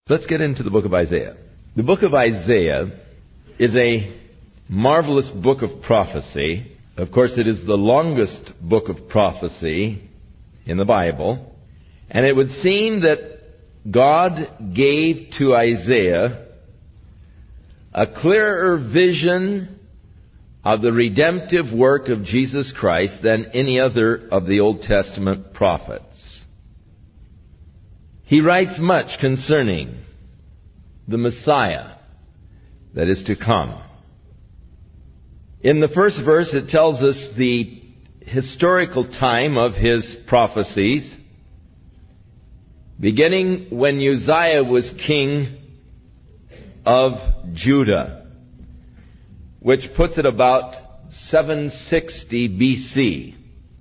Let's get into the book of Isaiah. The book of Isaiah is a marvelous book of prophecy. Of course, it is the longest book of prophecy in the Bible. And it would seem that God gave to Isaiah a clearer vision of the redemptive work of Jesus Christ than any other of the Old Testament prophets. He writes much concerning the Messiah that is to come. In the first verse, it tells us the historical time of his prophecies, beginning when Uzziah was king of Judah, which puts it about 760 BC.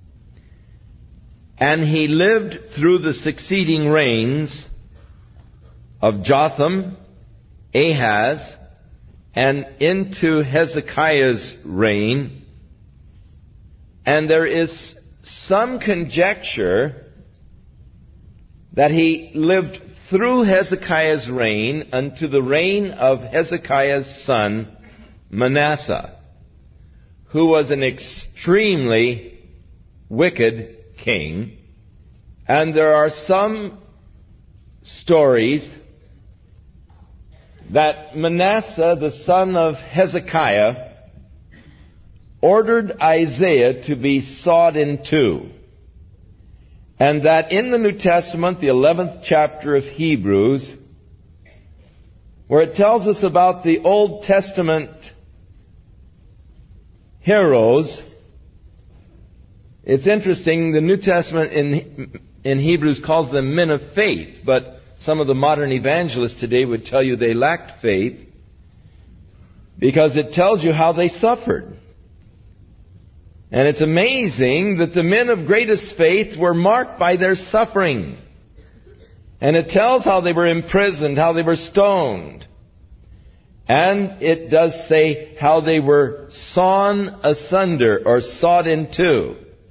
And he lived through the succeeding reigns of Jotham, Ahaz, and into Hezekiah's reign. And there is some conjecture that he lived through Hezekiah's reign unto the reign of Hezekiah's son, Manasseh, who was an extremely wicked king. And there are some stories that Manasseh, the son of Hezekiah, ordered Isaiah to be sawed in two. And that in the New Testament, the 11th chapter of Hebrews, where it tells us about the Old Testament heroes, it's interesting, the New Testament in Hebrews calls them men of faith, but some of the modern evangelists today would tell you they lacked faith because it tells you how they suffered. And it's amazing that the men of greatest faith were marked by their suffering. And it tells how they were imprisoned, how they were stoned. And it does say how they were sawn asunder or sawed in two.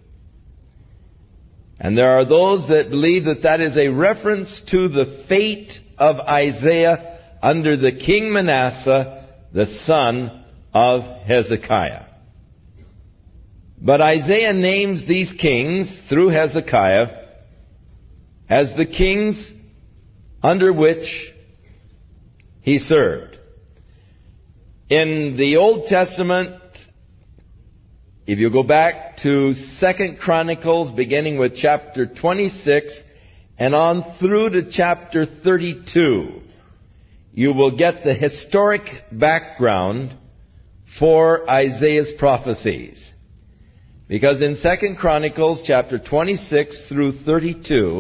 And there are those that believe that that is a reference to the fate of Isaiah under the king Manasseh, the son of Hezekiah. But Isaiah names these kings through Hezekiah as the kings under which he served. In the Old Testament, if you go back to 2 Chronicles, beginning with chapter 26 and on through to chapter 32, you will get the historic background for Isaiah's prophecies. Because in 2 Chronicles chapter 26 through 32,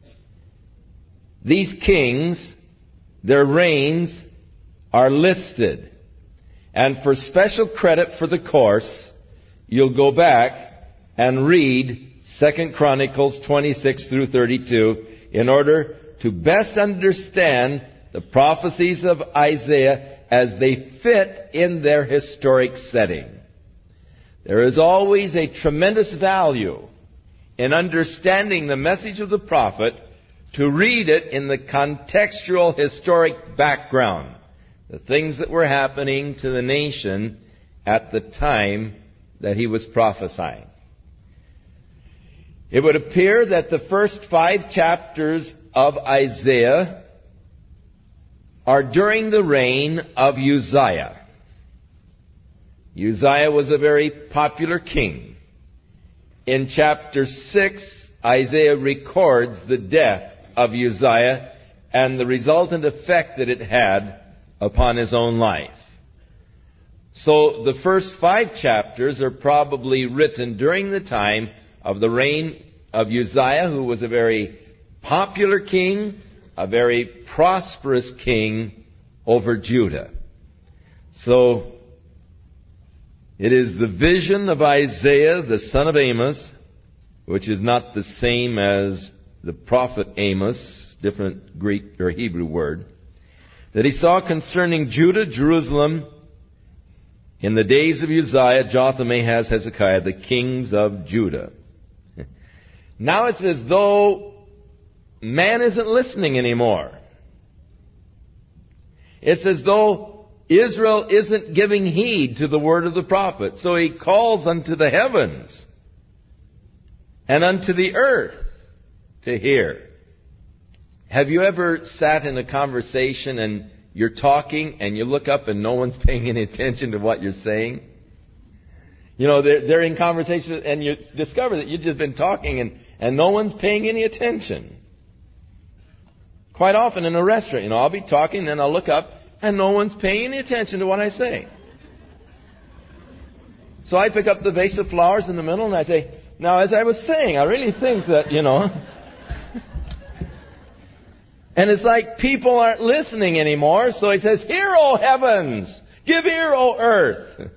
these kings, their reigns are listed. And for special credit for the course, you'll go back and read 2 Chronicles 26 through 32 in order to best understand the prophecies of Isaiah as they fit in their historic setting. There is always a tremendous value in understanding the message of the prophet to read it in the contextual historic background, the things that were happening to the nation at the time that he was prophesying. It would appear that the first 5 chapters of Isaiah are during the reign of Uzziah. Uzziah was a very popular king. In chapter 6, Isaiah records the death of Uzziah and the resultant effect that it had upon his own life. So the first 5 chapters are probably written during the time of the reign of Uzziah, who was a very popular king, a very prosperous king over Judah. So it is the vision of Isaiah, the son of Amos, which is not the same as the prophet Amos, different Greek or Hebrew word, that he saw concerning Judah, Jerusalem, in the days of Uzziah, Jotham, Ahaz, Hezekiah, the kings of Judah. Now it's as though man isn't listening anymore. It's as though Israel isn't giving heed to the word of the prophet. So he calls unto the heavens and unto the earth to hear. Have you ever sat in a conversation and you're talking and you look up and no one's paying any attention to what you're saying? You know, they're in conversation and you discover that you've just been talking and no one's paying any attention. Quite often in a restaurant, I'll be talking and then I'll look up and no one's paying any attention to what I say. So I pick up the vase of flowers in the middle and I say, now as I was saying, I really think that, And it's like people aren't listening anymore. So he says, hear, O heavens! Give ear, O earth!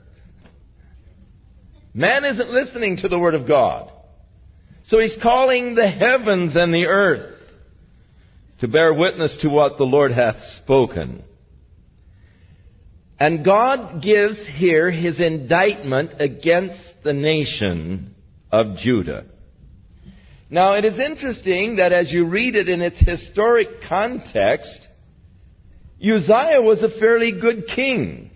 Man isn't listening to the word of God. So he's calling the heavens and the earth to bear witness to what the Lord hath spoken. And God gives here his indictment against the nation of Judah. Now, it is interesting that as you read it in its historic context, Uzziah was a fairly good king.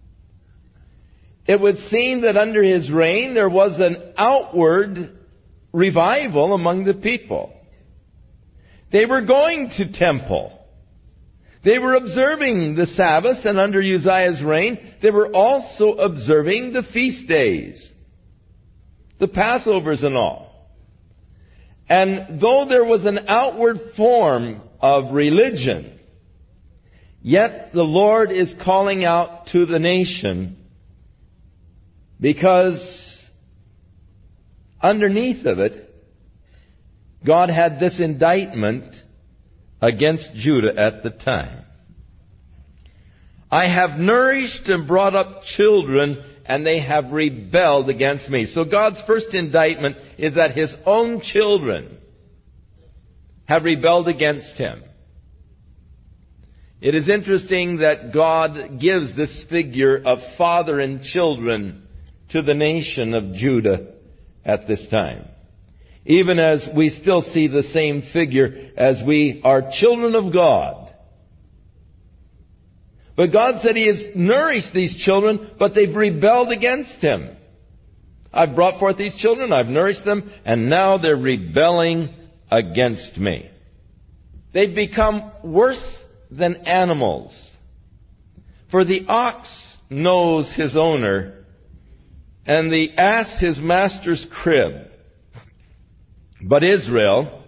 It would seem that under his reign there was an outward revival among the people. They were going to temple. They were observing the Sabbath, and under Uzziah's reign, they were also observing the feast days, the Passovers and all. And though there was an outward form of religion, yet the Lord is calling out to the nation because underneath of it, God had this indictment against Judah at the time. I have nourished and brought up children, and they have rebelled against me. So God's first indictment is that his own children have rebelled against him. It is interesting that God gives this figure of father and children to the nation of Judah at this time. Even as we still see the same figure as we are children of God. But God said he has nourished these children, but they've rebelled against him. I've brought forth these children, I've nourished them, and now they're rebelling against me. They've become worse than animals. For the ox knows his owner, and the ass his master's crib. But Israel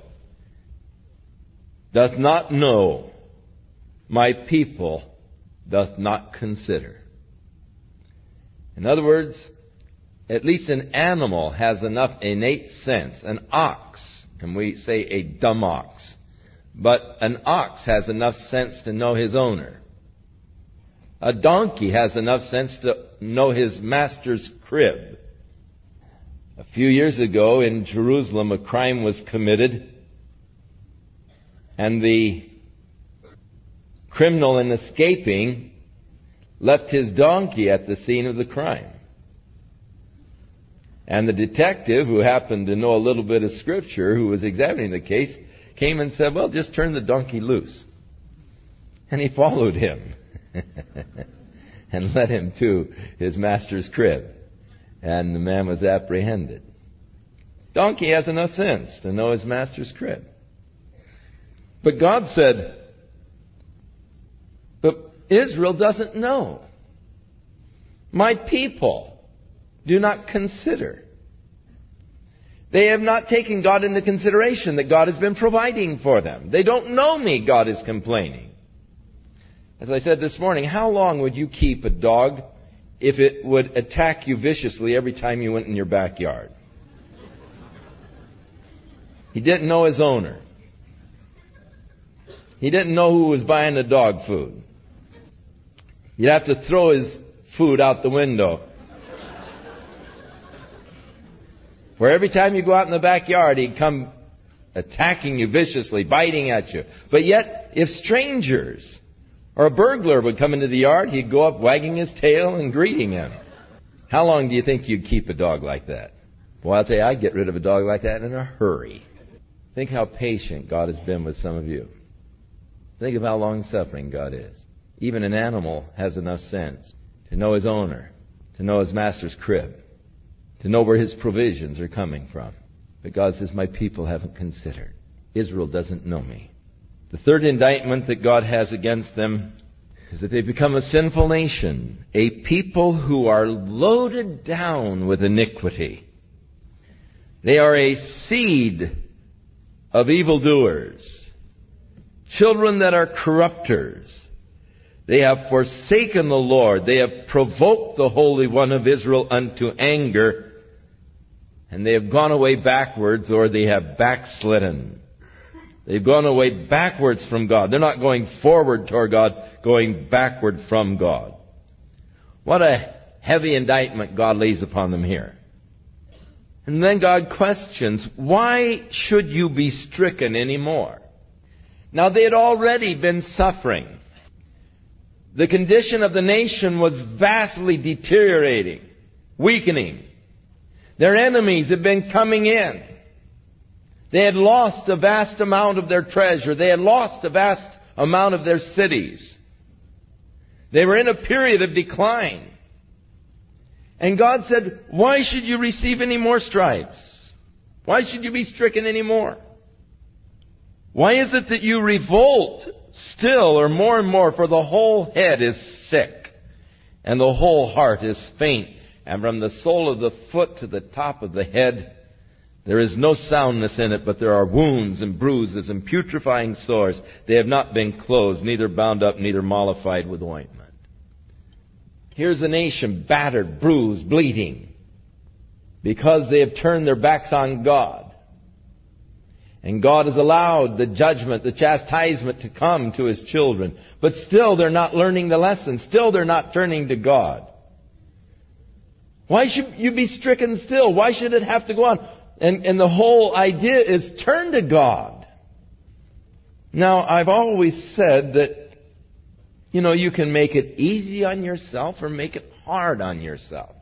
doth not know, my people doth not consider. In other words, at least an animal has enough innate sense. An ox, and we say a dumb ox, but an ox has enough sense to know his owner. A donkey has enough sense to know his master's crib. A few years ago in Jerusalem, a crime was committed, and the criminal, in escaping, left his donkey at the scene of the crime. And the detective, who happened to know a little bit of Scripture, who was examining the case, came and said, well, just turn the donkey loose. And he followed him and led him to his master's crib. And the man was apprehended. Donkey has enough sense to know his master's crib. But God said, but Israel doesn't know. My people do not consider. They have not taken God into consideration that God has been providing for them. They don't know me, God is complaining. As I said this morning, how long would you keep a dog if it would attack you viciously every time you went in your backyard? He didn't know his owner. He didn't know who was buying the dog food. You'd have to throw his food out the window. For every time you go out in the backyard, he'd come attacking you viciously, biting at you. But yet, if strangers or a burglar would come into the yard, he'd go up wagging his tail and greeting him. How long do you think you'd keep a dog like that? Well, I'll tell you, I'd get rid of a dog like that in a hurry. Think how patient God has been with some of you. Think of how long-suffering God is. Even an animal has enough sense to know his owner, to know his master's crib, to know where his provisions are coming from. But God says, my people haven't considered. Israel doesn't know me. The third indictment that God has against them is that they've become a sinful nation, a people who are loaded down with iniquity. They are a seed of evildoers, children that are corrupters. They have forsaken the Lord. They have provoked the Holy One of Israel unto anger, and they have gone away backwards, or they have backslidden. They've gone away backwards from God. They're not going forward toward God, going backward from God. What a heavy indictment God lays upon them here. And then God questions, why should you be stricken anymore? Now, they had already been suffering. The condition of the nation was vastly deteriorating, weakening. Their enemies had been coming in. They had lost a vast amount of their treasure. They had lost a vast amount of their cities. They were in a period of decline. And God said, why should you receive any more stripes? Why should you be stricken any more? Why is it that you revolt still or more and more? For the whole head is sick, and the whole heart is faint. And from the sole of the foot to the top of the head, there is no soundness in it, but there are wounds and bruises and putrefying sores. They have not been closed, neither bound up, neither mollified with ointment. Here's a nation battered, bruised, bleeding, because they have turned their backs on God. And God has allowed the judgment, the chastisement to come to His children. But still they're not learning the lesson. Still they're not turning to God. Why should you be stricken still? Why should it have to go on? And the whole idea is turn to God. Now, I've always said that, you can make it easy on yourself or make it hard on yourself.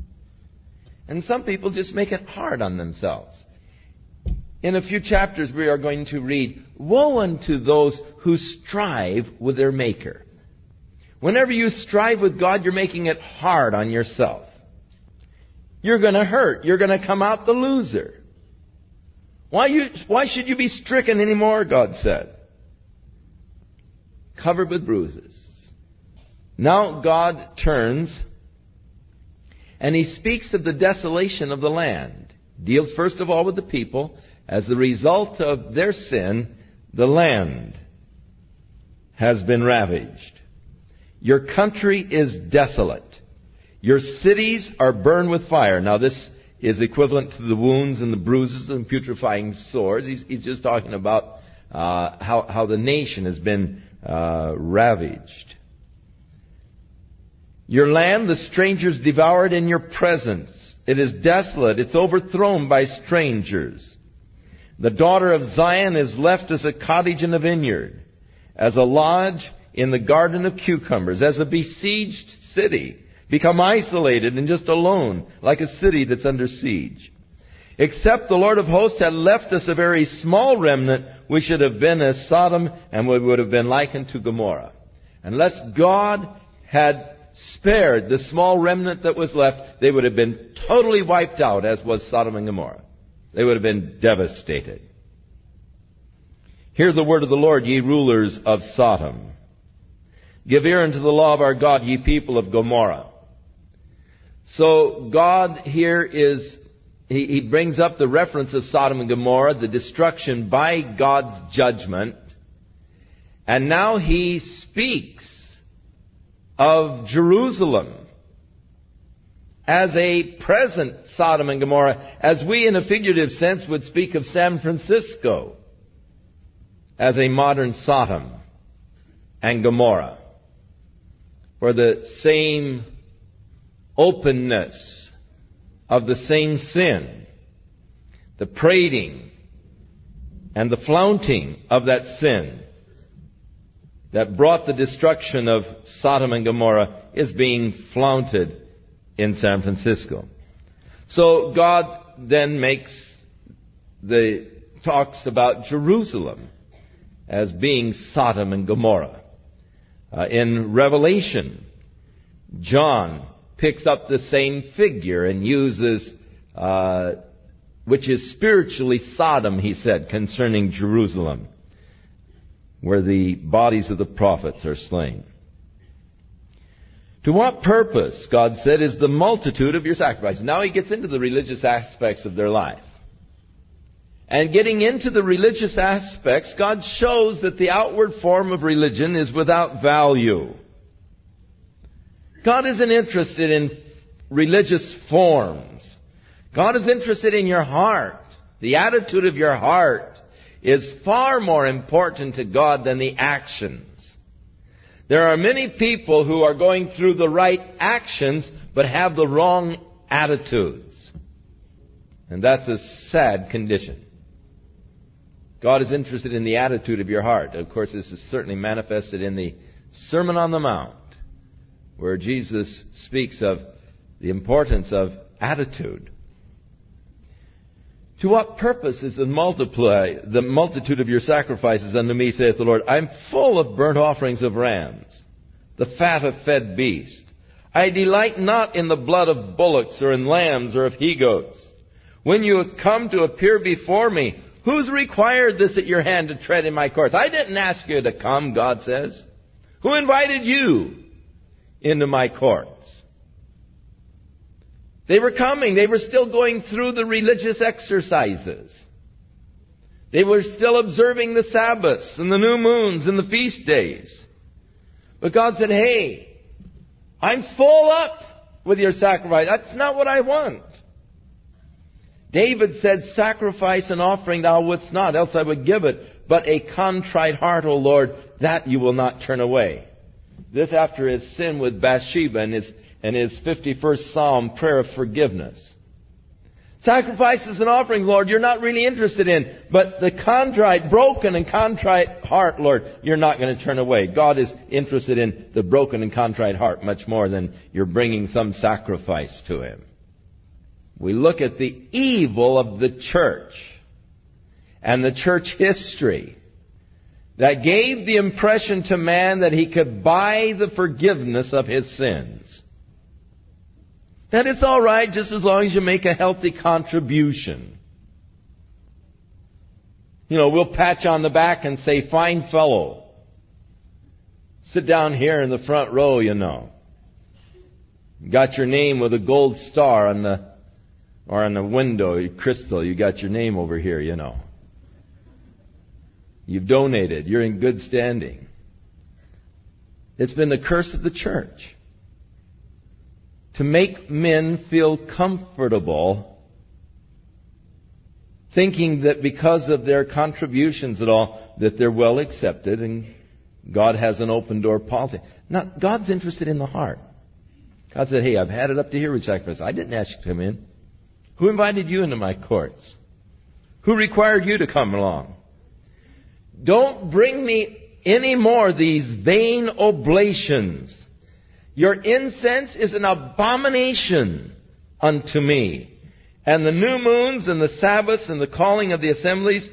And some people just make it hard on themselves. In a few chapters we are going to read, woe unto those who strive with their Maker. Whenever you strive with God, you're making it hard on yourself. You're going to hurt. You're going to come out the loser. Why should you be stricken anymore, God said. Covered with bruises. Now God turns and He speaks of the desolation of the land. Deals first of all with the people. As a result of their sin, the land has been ravaged. Your country is desolate. Your cities are burned with fire. Now this is equivalent to the wounds and the bruises and putrefying sores. He's just talking about how the nation has been ravaged. Your land, the strangers devoured in your presence. It is desolate. It's overthrown by strangers. The daughter of Zion is left as a cottage in a vineyard, as a lodge in the garden of cucumbers, as a besieged city, become isolated and just alone, like a city that's under siege. Except the Lord of hosts had left us a very small remnant, we should have been as Sodom, and we would have been likened to Gomorrah. Unless God had spared the small remnant that was left, they would have been totally wiped out, as was Sodom and Gomorrah. They would have been devastated. Hear the word of the Lord, ye rulers of Sodom. Give ear unto the law of our God, ye people of Gomorrah. So God here He brings up the reference of Sodom and Gomorrah, the destruction by God's judgment. And now He speaks of Jerusalem as a present Sodom and Gomorrah, as we in a figurative sense would speak of San Francisco as a modern Sodom and Gomorrah, for the same openness of the same sin, the prating and the flaunting of that sin that brought the destruction of Sodom and Gomorrah is being flaunted in San Francisco. So God then talks about Jerusalem as being Sodom and Gomorrah. In Revelation, John picks up the same figure and uses, which is spiritually Sodom, he said, concerning Jerusalem, where the bodies of the prophets are slain. To what purpose, God said, is the multitude of your sacrifices? Now he gets into the religious aspects of their life. And getting into the religious aspects, God shows that the outward form of religion is without value. God isn't interested in religious forms. God is interested in your heart. The attitude of your heart is far more important to God than the actions. There are many people who are going through the right actions but have the wrong attitudes. And that's a sad condition. God is interested in the attitude of your heart. Of course, this is certainly manifested in the Sermon on the Mount, where Jesus speaks of the importance of attitude. To what purpose is the multitude of your sacrifices unto me, saith the Lord? I am full of burnt offerings of rams, the fat of fed beasts. I delight not in the blood of bullocks, or in lambs, or of he-goats. When you have come to appear before me, who's required this at your hand to tread in my courts? I didn't ask you to come, God says. Who invited you into my courts? They were coming. They were still going through the religious exercises. They were still observing the Sabbaths and the new moons and the feast days. But God said, hey, I'm full up with your sacrifice. That's not what I want. David said, sacrifice and offering thou wouldst not, else I would give it. But a contrite heart, O Lord, that you will not turn away. This after his sin with Bathsheba and his 51st Psalm prayer of forgiveness. Sacrifices and offerings, Lord, you're not really interested in. But the contrite, broken and contrite heart, Lord, you're not going to turn away. God is interested in the broken and contrite heart much more than you're bringing some sacrifice to Him. We look at the evil of the church and the church history that gave the impression to man that he could buy the forgiveness of his sins. That it's all right just as long as you make a healthy contribution. You know, we'll pat you on the back and say, fine fellow. Sit down here in the front row, you know. You got your name with a gold star on the window, crystal. You got your name over here, you know. You've donated. You're in good standing. It's been the curse of the church to make men feel comfortable, thinking that because of their contributions and all, that they're well accepted and God has an open door policy. Not, God's interested in the heart. God said, hey, I've had it up to here with sacrifice. I didn't ask you to come in. Who invited you into my courts? Who required you to come along? Don't bring me any more these vain oblations. Your incense is an abomination unto me. And the new moons and the Sabbaths and the calling of the assemblies,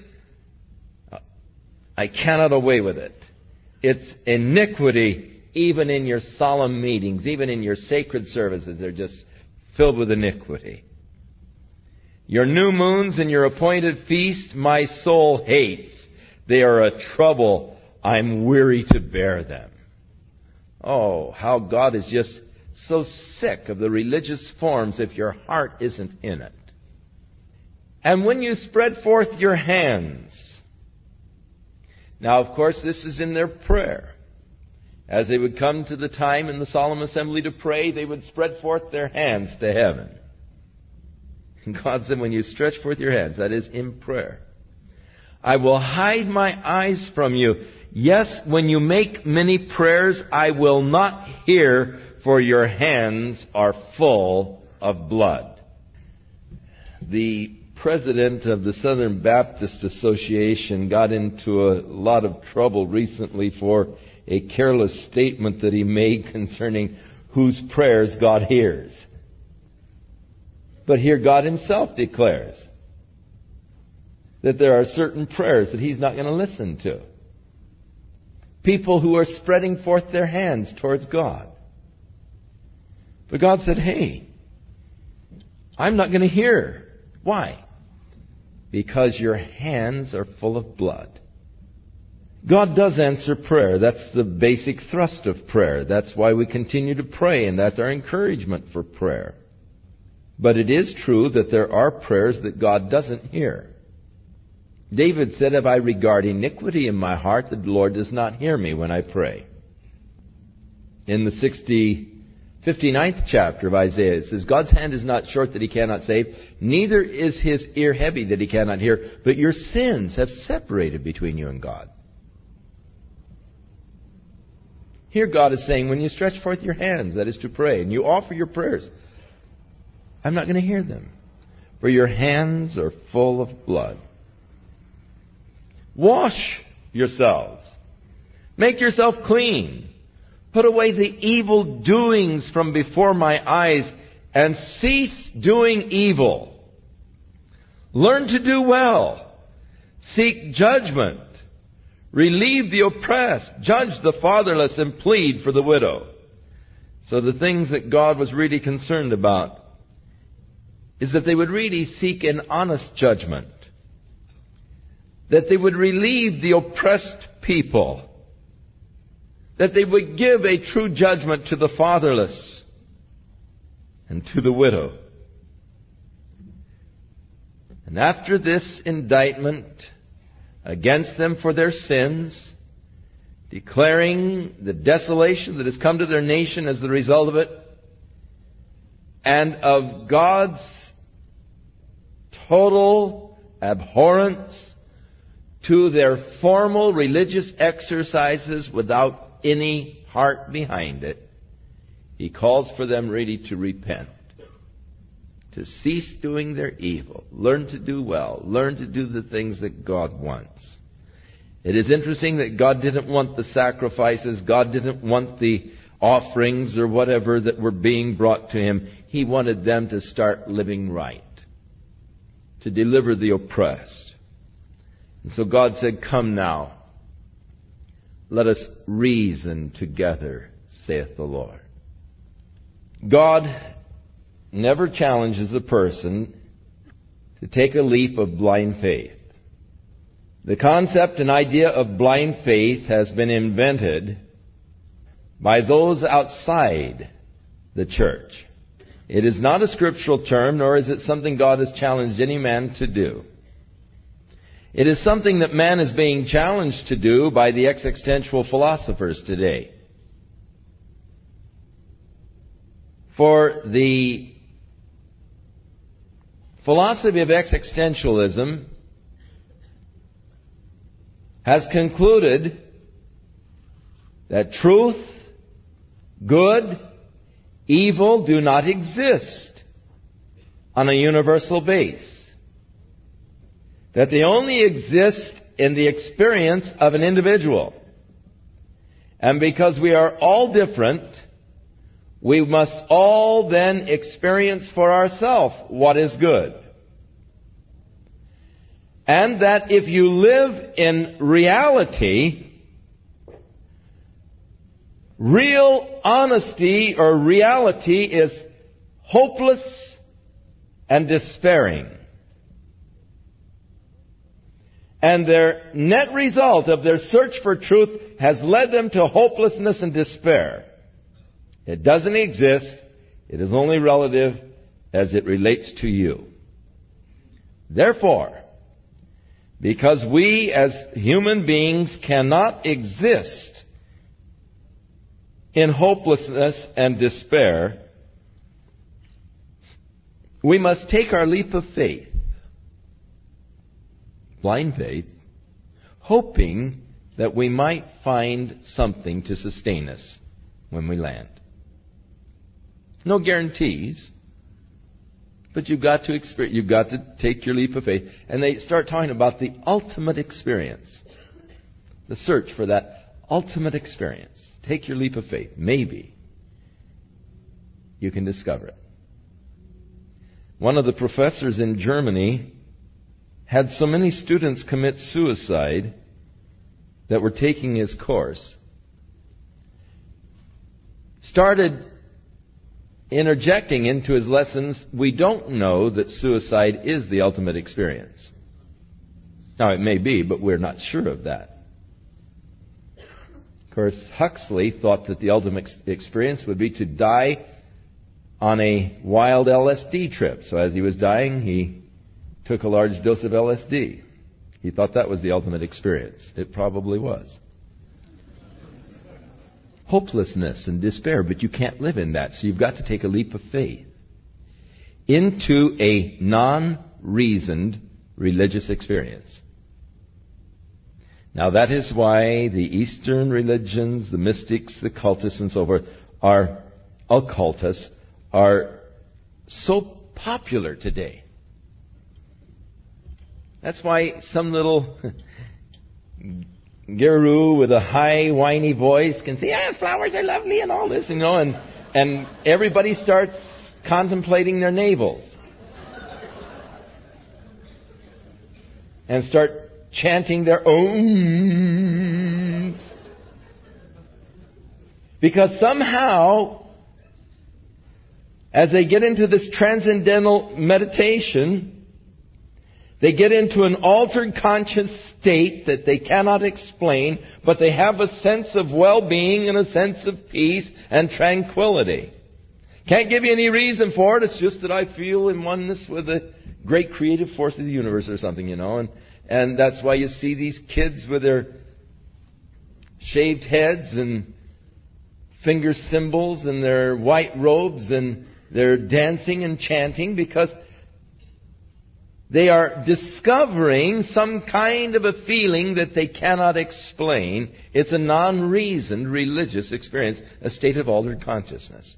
I cannot away with it. It's iniquity even in your solemn meetings, even in your sacred services. They're just filled with iniquity. Your new moons and your appointed feasts my soul hates. They are a trouble. I'm weary to bear them. Oh, how God is just so sick of the religious forms if your heart isn't in it. And when you spread forth your hands. Now, of course, this is in their prayer. As they would come to the time in the solemn assembly to pray, they would spread forth their hands to heaven. And God said, when you stretch forth your hands, that is in prayer, I will hide my eyes from you. Yes, when you make many prayers, I will not hear, for your hands are full of blood. The president of the Southern Baptist Association got into a lot of trouble recently for a careless statement that he made concerning whose prayers God hears. But here God Himself declares that there are certain prayers that He's not going to listen to. People who are spreading forth their hands towards God. But God said, hey, I'm not going to hear. Why? Because your hands are full of blood. God does answer prayer. That's the basic thrust of prayer. That's why we continue to pray, and that's our encouragement for prayer. But it is true that there are prayers that God doesn't hear. David said, if I regard iniquity in my heart, the Lord does not hear me when I pray. In the 59th chapter of Isaiah, it says, God's hand is not short that He cannot save, neither is His ear heavy that He cannot hear, but your sins have separated between you and God. Here God is saying, when you stretch forth your hands, that is to pray, and you offer your prayers, I'm not going to hear them, for your hands are full of blood. Wash yourselves. Make yourself clean. Put away the evil doings from before my eyes, and cease doing evil. Learn to do well. Seek judgment. Relieve the oppressed. Judge the fatherless and plead for the widow. So the things that God was really concerned about is that they would really seek an honest judgment. That they would relieve the oppressed people. That they would give a true judgment to the fatherless and to the widow. And after this indictment against them for their sins, declaring the desolation that has come to their nation as the result of it, and of God's total abhorrence to their formal religious exercises without any heart behind it, He calls for them really to repent, to cease doing their evil, learn to do well, learn to do the things that God wants. It is interesting that God didn't want the sacrifices, God didn't want the offerings or whatever that were being brought to Him. He wanted them to start living right, to deliver the oppressed. And so God said, come now, let us reason together, saith the Lord. God never challenges a person to take a leap of blind faith. The concept and idea of blind faith has been invented by those outside the church. It is not a scriptural term, nor is it something God has challenged any man to do. It is something that man is being challenged to do by the existential philosophers today. For the philosophy of existentialism has concluded that truth, good, evil do not exist on a universal base. That they only exist in the experience of an individual. And because we are all different, we must all then experience for ourselves what is good. And that if you live in reality, real honesty or reality is hopeless and despairing. And their net result of their search for truth has led them to hopelessness and despair. It doesn't exist. It is only relative as it relates to you. Therefore, because we as human beings cannot exist in hopelessness and despair, we must take our leap of faith. Blind faith, hoping that we might find something to sustain us when we land. No guarantees, but you've got to take your leap of faith. And they start talking about the ultimate experience, the search for that ultimate experience. Take your leap of faith. Maybe you can discover it. One of the professors in Germany had so many students commit suicide that were taking his course started interjecting into his lessons, we don't know that suicide is the ultimate experience. Now, it may be, but we're not sure of that. Of course, Huxley thought that the ultimate experience would be to die on a wild LSD trip. So as he was dying, he took a large dose of LSD. He thought that was the ultimate experience. It probably was. Hopelessness and despair, but you can't live in that, so you've got to take a leap of faith into a non-reasoned religious experience. Now that is why the Eastern religions, the mystics, the cultists and so forth, occultists are so popular today. That's why some little guru with a high, whiny voice can say, flowers are lovely and all this, and everybody starts contemplating their navels. And start chanting their own. Because somehow, as they get into this transcendental meditation, they get into an altered conscious state that they cannot explain, but they have a sense of well-being and a sense of peace and tranquility. Can't give you any reason for it. It's just that I feel in oneness with the great creative force of the universe or something, And that's why you see these kids with their shaved heads and finger cymbals and their white robes, and they're dancing and chanting because they are discovering some kind of a feeling that they cannot explain. It's a non-reasoned religious experience, a state of altered consciousness.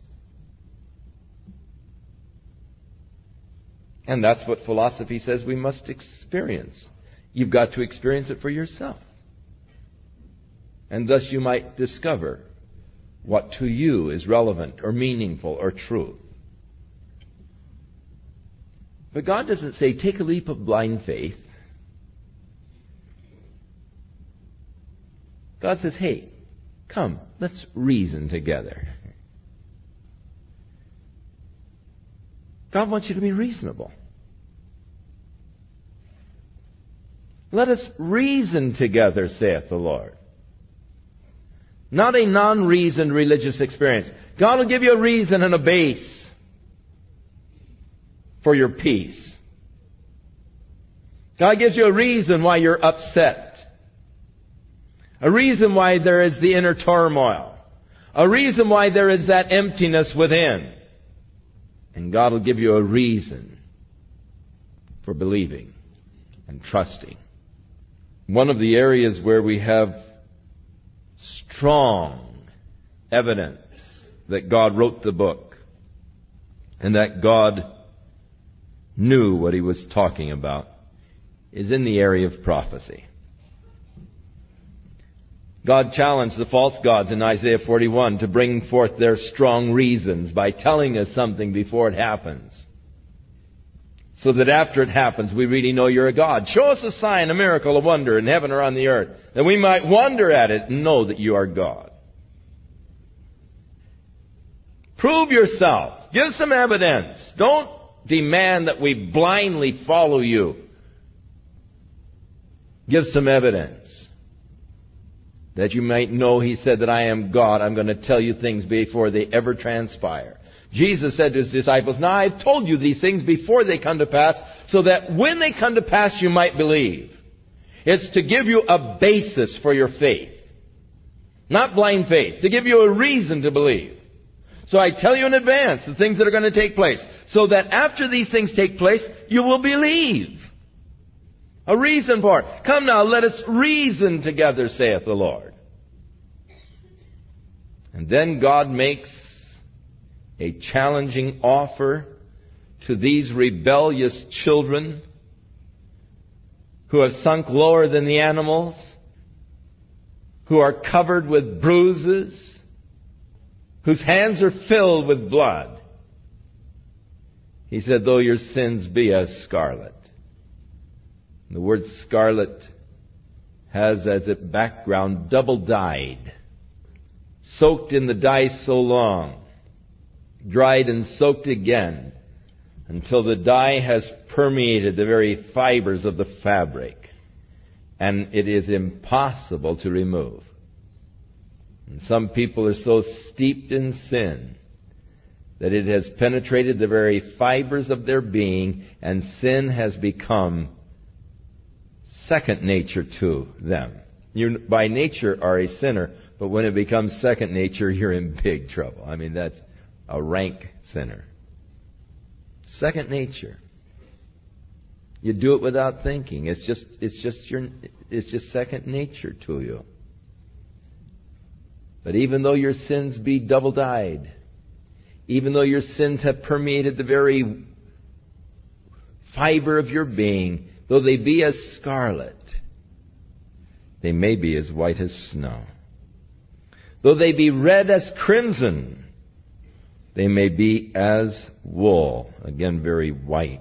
And that's what philosophy says we must experience. You've got to experience it for yourself. And thus you might discover what to you is relevant or meaningful or true. But God doesn't say, take a leap of blind faith. God says, hey, come, let's reason together. God wants you to be reasonable. Let us reason together, saith the Lord. Not a non-reasoned religious experience. God will give you a reason and a base for your peace. God gives you a reason why you're upset. A reason why there is the inner turmoil. A reason why there is that emptiness within. And God will give you a reason for believing and trusting. One of the areas where we have strong evidence that God wrote the book and that God knew what He was talking about is in the area of prophecy. God challenged the false gods in Isaiah 41 to bring forth their strong reasons by telling us something before it happens. So that after it happens, we really know you're a God. Show us a sign, a miracle, a wonder in heaven or on the earth, that we might wonder at it and know that you are God. Prove yourself. Give some evidence. Don't demand that we blindly follow you. Give some evidence. That you might know, He said, that I am God. I'm going to tell you things before they ever transpire. Jesus said to His disciples, now I've told you these things before they come to pass, so that when they come to pass you might believe. It's to give you a basis for your faith. Not blind faith. To give you a reason to believe. So I tell you in advance the things that are going to take place, so that after these things take place, you will believe. A reason for it. Come now, let us reason together, saith the Lord. And then God makes a challenging offer to these rebellious children who have sunk lower than the animals, who are covered with bruises, whose hands are filled with blood. He said, though your sins be as scarlet. The word scarlet has as its background double dyed, soaked in the dye so long, dried and soaked again, until the dye has permeated the very fibers of the fabric, and it is impossible to remove. And some people are so steeped in sin that it has penetrated the very fibers of their being, and sin has become second nature to them. You, by nature, are a sinner, but when it becomes second nature, you're in big trouble. I mean, that's a rank sinner. Second nature. You do it without thinking. It's just second nature to you. But even though your sins be double-dyed, even though your sins have permeated the very fiber of your being, though they be as scarlet, they may be as white as snow. Though they be red as crimson, they may be as wool. Again, very white.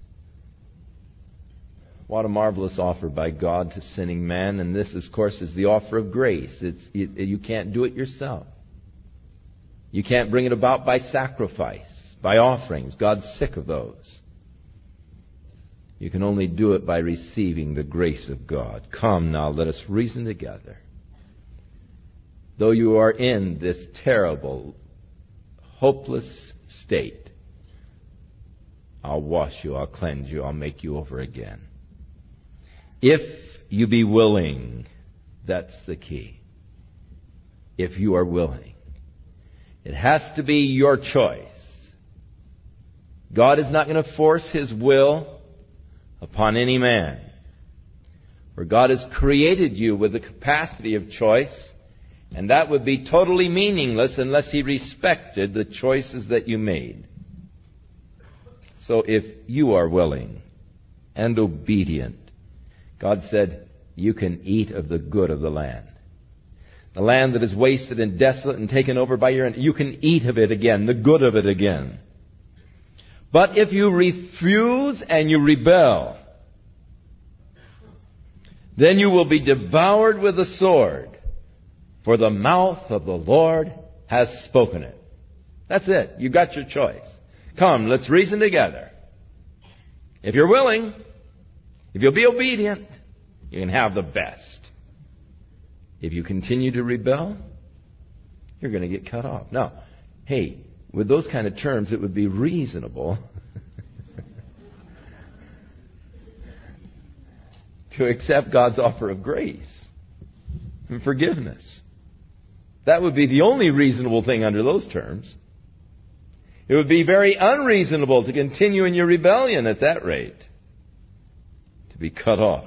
What a marvelous offer by God to sinning man. And this, of course, is the offer of grace. You can't do it yourself. You can't bring it about by sacrifice, by offerings. God's sick of those. You can only do it by receiving the grace of God. Come now, let us reason together. Though you are in this terrible, hopeless state, I'll wash you, I'll cleanse you, I'll make you over again. If you be willing, that's the key. If you are willing. It has to be your choice. God is not going to force His will upon any man. For God has created you with the capacity of choice, and that would be totally meaningless unless He respected the choices that you made. So if you are willing and obedient, God said, you can eat of the good of the land. The land that is wasted and desolate and taken over by your enemy, you can eat of it again, the good of it again. But if you refuse and you rebel, then you will be devoured with the sword, for the mouth of the Lord has spoken it. That's it. You got your choice. Come, let's reason together. If you're willing, if you'll be obedient, you can have the best. If you continue to rebel, you're going to get cut off. Now, hey, with those kind of terms, it would be reasonable to accept God's offer of grace and forgiveness. That would be the only reasonable thing under those terms. It would be very unreasonable to continue in your rebellion at that rate, to be cut off.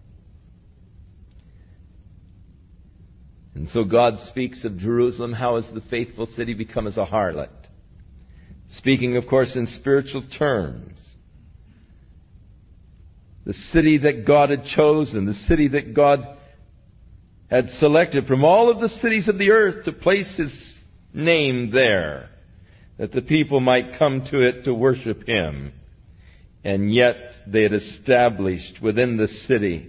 And so God speaks of Jerusalem. How has the faithful city become as a harlot? Speaking, of course, in spiritual terms. The city that God had chosen, the city that God had selected from all of the cities of the earth to place His name there, that the people might come to it to worship Him. And yet they had established within the city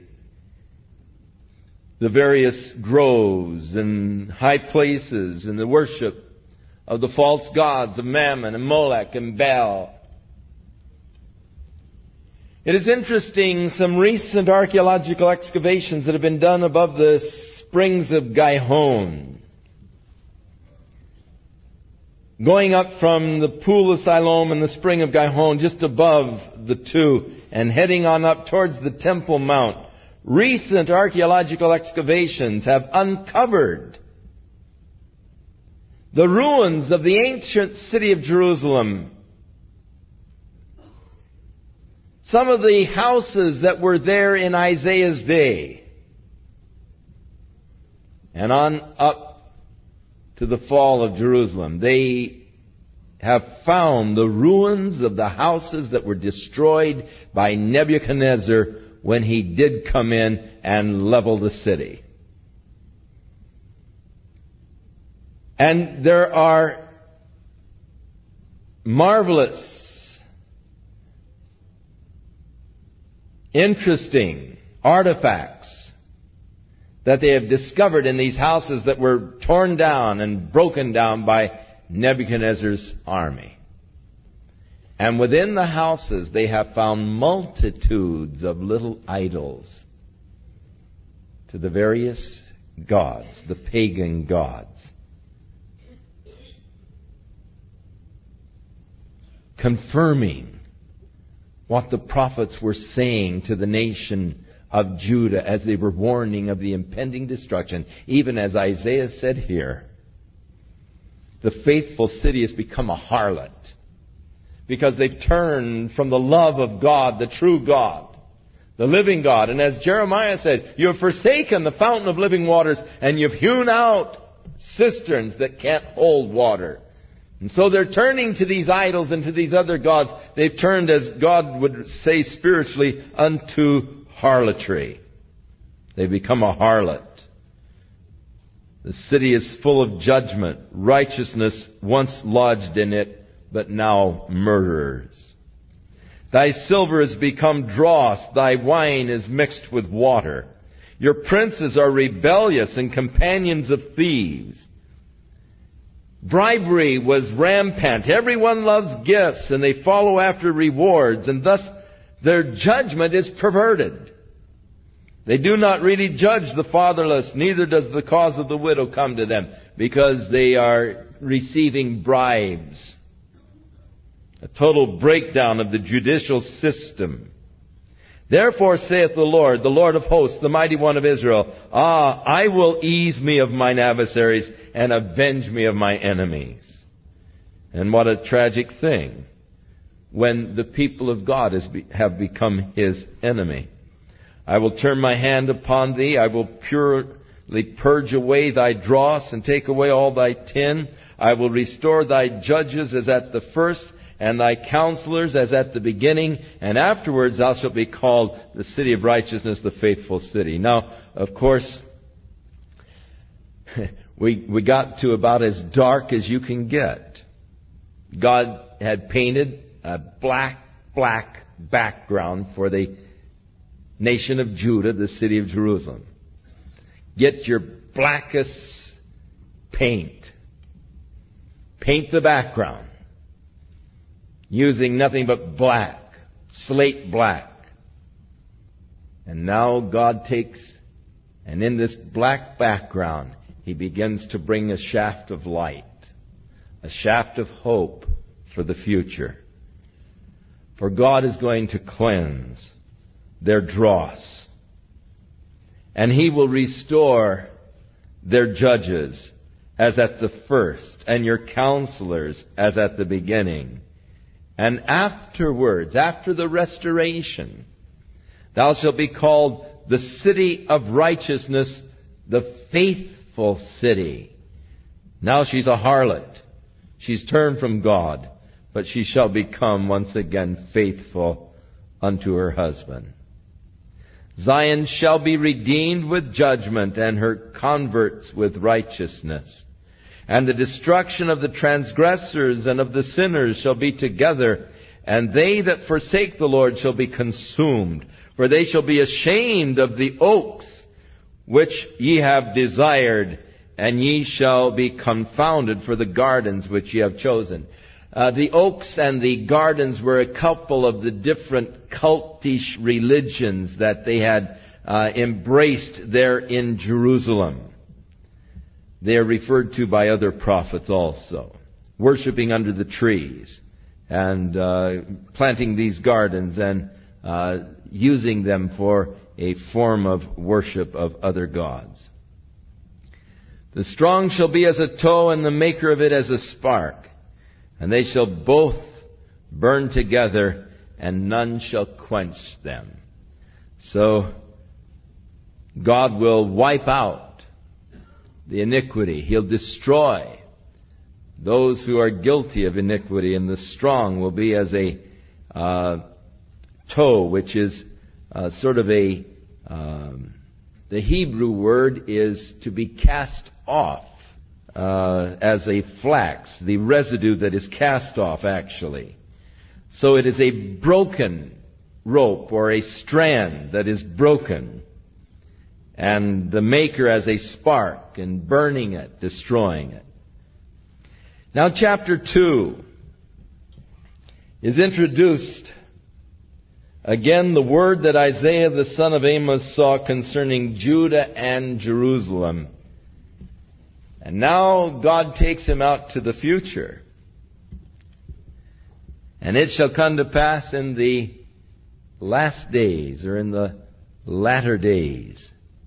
the various groves and high places and the worship of the false gods of Mammon and Molech and Baal. It is interesting, some recent archaeological excavations that have been done above the springs of Gihon. Going up from the pool of Siloam and the spring of Gihon, just above the two, and heading on up towards the Temple Mount. Recent archaeological excavations have uncovered the ruins of the ancient city of Jerusalem. Some of the houses that were there in Isaiah's day. And on up to the fall of Jerusalem, they have found the ruins of the houses that were destroyed by Nebuchadnezzar when he did come in and level the city. And there are marvelous, interesting artifacts that they have discovered in these houses that were torn down and broken down by Nebuchadnezzar's army. And within the houses they have found multitudes of little idols to the various gods, the pagan gods. Confirming what the prophets were saying to the nation of Judah as they were warning of the impending destruction. Even as Isaiah said here, the faithful city has become a harlot because they've turned from the love of God, the true God, the living God. And as Jeremiah said, you have forsaken the fountain of living waters, and you've hewn out cisterns that can't hold water. And so they're turning to these idols and to these other gods. They've turned, as God would say spiritually, unto harlotry. They've become a harlot. The city is full of judgment. Righteousness once lodged in it, but now murderers. Thy silver has become dross. Thy wine is mixed with water. Your princes are rebellious and companions of thieves. Bribery was rampant. Everyone loves gifts, and they follow after rewards, and thus their judgment is perverted. They do not really judge the fatherless, neither does the cause of the widow come to them, because they are receiving bribes. A total breakdown of the judicial system. Therefore saith the Lord of hosts, the mighty one of Israel, I will ease me of mine adversaries and avenge me of my enemies. And what a tragic thing when the people of God have become His enemy. I will turn my hand upon thee. I will purely purge away thy dross and take away all thy tin. I will restore thy judges as at the first, and thy counselors as at the beginning, and afterwards thou shalt be called the city of righteousness, the faithful city. Now, of course, we got to about as dark as you can get. God had painted a black background for the nation of Judah, the city of Jerusalem. Get your blackest paint. Paint the background. Using nothing but black, slate black. And now God takes, and in this black background, He begins to bring a shaft of light, a shaft of hope for the future. For God is going to cleanse their dross, and He will restore their judges as at the first, and your counselors as at the beginning. And afterwards, after the restoration, thou shalt be called the city of righteousness, the faithful city. Now she's a harlot. She's turned from God, but she shall become once again faithful unto her husband. Zion shall be redeemed with judgment, and her converts with righteousness. And the destruction of the transgressors and of the sinners shall be together, and they that forsake the Lord shall be consumed. For they shall be ashamed of the oaks which ye have desired, and ye shall be confounded for the gardens which ye have chosen. The oaks and the gardens were a couple of the different cultish religions that they had embraced there in Jerusalem. They are referred to by other prophets also. Worshipping under the trees and planting these gardens and using them for a form of worship of other gods. The strong shall be as a tow, and the maker of it as a spark. And they shall both burn together, and none shall quench them. So God will wipe out the iniquity. He'll destroy those who are guilty of iniquity, and the strong will be as a tow, which is sort of a... the Hebrew word is to be cast off, as a flax, the residue that is cast off, actually. So it is a broken rope or a strand that is broken. and the maker as a spark, and burning it, destroying it. Now chapter 2 is introduced. Again, the word that Isaiah the son of Amos saw concerning Judah and Jerusalem. And now God takes him out to the future. And it shall come to pass in the last days, or in the latter days,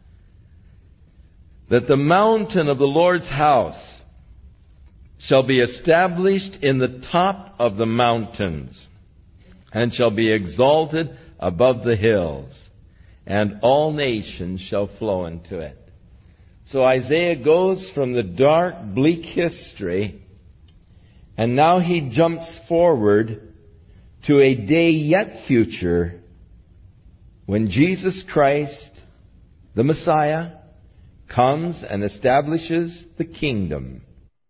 that the mountain of the Lord's house shall be established in the top of the mountains, and shall be exalted above the hills, and all nations shall flow into it. So Isaiah goes from the dark, bleak history, and now he jumps forward to a day yet future when Jesus Christ, the Messiah, comes and establishes the kingdom.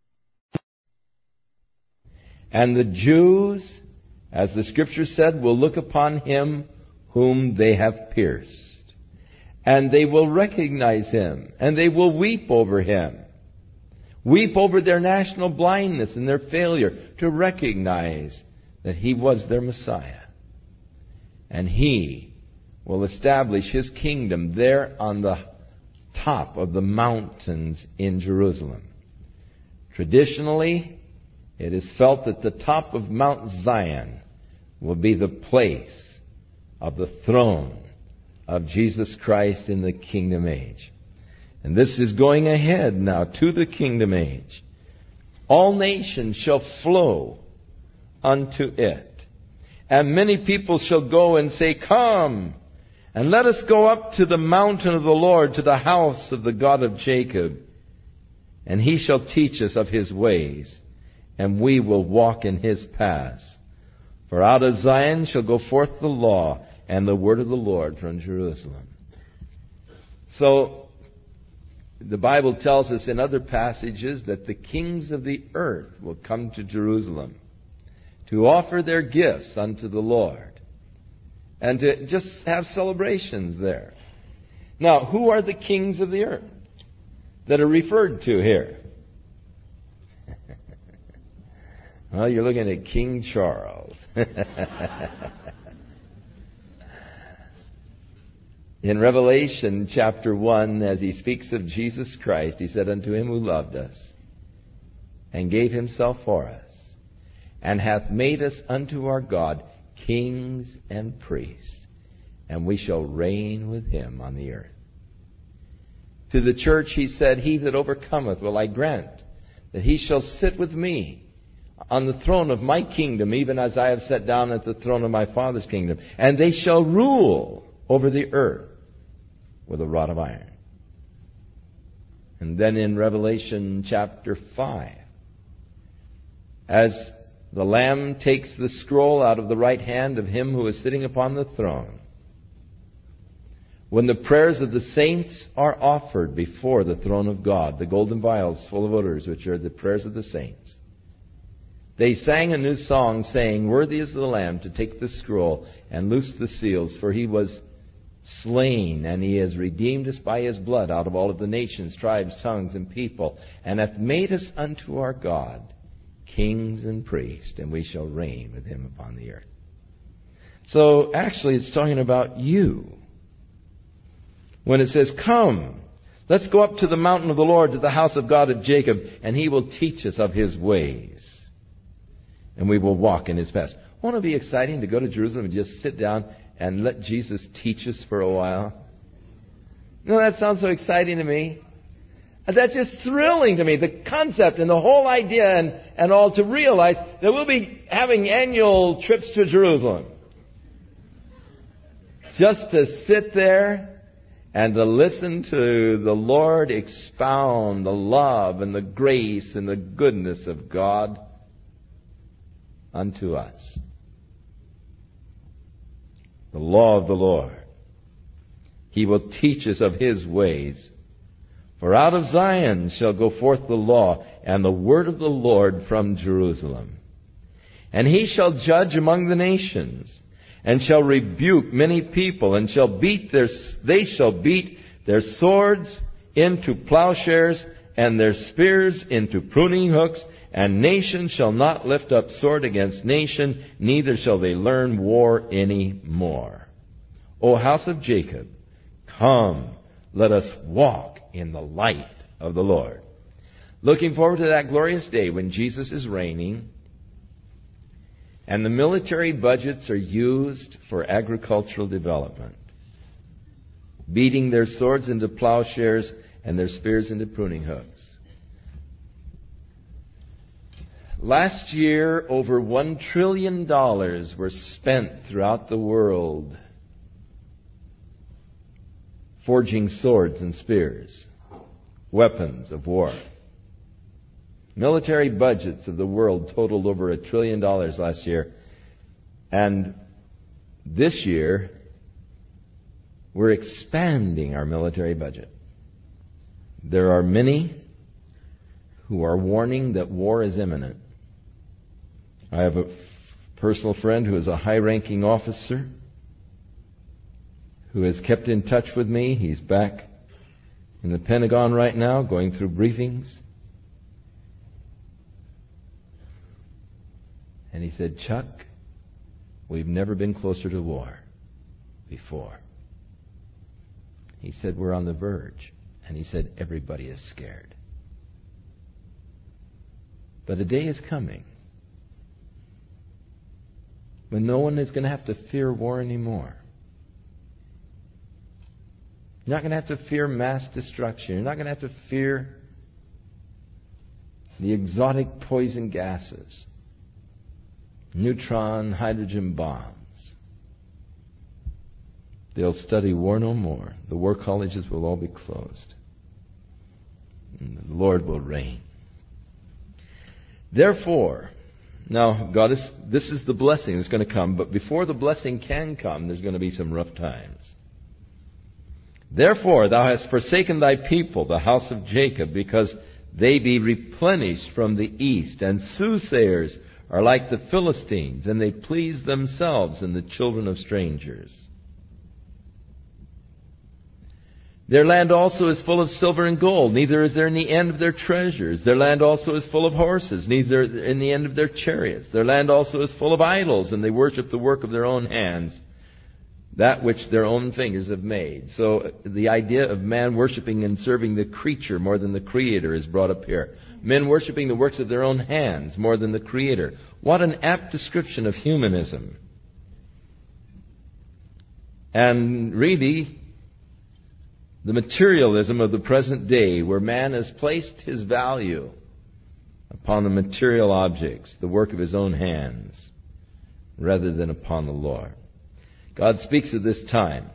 And the Jews, as the Scripture said, will look upon him whom they have pierced. And they will recognize him, and they will weep over him. Weep over their national blindness and their failure to recognize that he was their Messiah. And he will establish his kingdom there on the top of the mountains in Jerusalem. Traditionally, it is felt that the top of Mount Zion will be the place of the throne of Jesus Christ in the kingdom age. And this is going ahead now to the kingdom age. All nations shall flow unto it. And many people shall go and say, "Come, and let us go up to the mountain of the Lord, to the house of the God of Jacob. And he shall teach us of his ways, and we will walk in his paths. For out of Zion shall go forth the law and the word of the Lord from Jerusalem." So, the Bible tells us in other passages that the kings of the earth will come to Jerusalem to offer their gifts unto the Lord and to just have celebrations there. Now, who are the kings of the earth that are referred to here? Well, you're looking at King Charles. In Revelation chapter 1, as he speaks of Jesus Christ, he said, "Unto him who loved us, and gave himself for us, and hath made us unto our God kings and priests, and we shall reign with him on the earth." To the church he said, "He that overcometh will I grant that he shall sit with me on the throne of my kingdom, even as I have sat down at the throne of my Father's kingdom. And they shall rule over the earth with a rod of iron." And then in Revelation chapter 5, as the Lamb takes the scroll out of the right hand of him who is sitting upon the throne, when the prayers of the saints are offered before the throne of God, the golden vials full of odors, which are the prayers of the saints, they sang a new song, saying, "Worthy is the Lamb to take the scroll and loose the seals, for he was slain, and he has redeemed us by his blood out of all of the nations, tribes, tongues, and people, and hath made us unto our God kings and priests, and we shall reign with him upon the earth." So actually it's talking about you. When it says, "Come, let's go up to the mountain of the Lord, to the house of God of Jacob, and he will teach us of his ways, and we will walk in his paths." Won't it be exciting to go to Jerusalem and just sit down and let Jesus teach us for a while? No, that sounds so exciting to me. That's just thrilling to me, the concept and the whole idea and all, to realize that we'll be having annual trips to Jerusalem. Just to sit there and to listen to the Lord expound the love and the grace and the goodness of God unto us. The law of the Lord. He will teach us of his ways. For out of Zion shall go forth the law and the word of the Lord from Jerusalem. And he shall judge among the nations, and shall rebuke many people, and they shall beat their swords into plowshares, and their spears into pruning hooks, and nation shall not lift up sword against nation, neither shall they learn war any more. O house of Jacob, come, let us walk in the light of the Lord. Looking forward to that glorious day when Jesus is reigning, and the military budgets are used for agricultural development, beating their swords into plowshares and their spears into pruning hooks. Last year, over $1 trillion were spent throughout the world forging swords and spears, weapons of war. Military budgets of the world totaled over $1 trillion last year. And this year, we're expanding our military budget. There are many who are warning that war is imminent. I have a personal friend who is a high-ranking officer who has kept in touch with me. He's back in the Pentagon right now going through briefings. And he said, Chuck, we've never been closer to war before. He said, we're on the verge. And he said, everybody is scared. But a day is coming when no one is going to have to fear war anymore. You're not going to have to fear mass destruction. You're not going to have to fear the exotic poison gases, neutron, hydrogen bombs. They'll study war no more. The war colleges will all be closed. And the Lord will reign. Therefore, now, this is the blessing that's going to come, but before the blessing can come, there's going to be some rough times. Therefore, thou hast forsaken thy people, the house of Jacob, because they be replenished from the east, and soothsayers are like the Philistines, and they please themselves in the children of strangers. Their land also is full of silver and gold, neither is there in the end of their treasures. Their land also is full of horses, neither in the end of their chariots. Their land also is full of idols, and they worship the work of their own hands, that which their own fingers have made. So the idea of man worshiping and serving the creature more than the Creator is brought up here. Men worshiping the works of their own hands more than the Creator. What an apt description of humanism. And really, the materialism of the present day, where man has placed his value upon the material objects, the work of his own hands, rather than upon the Lord. God speaks of this time.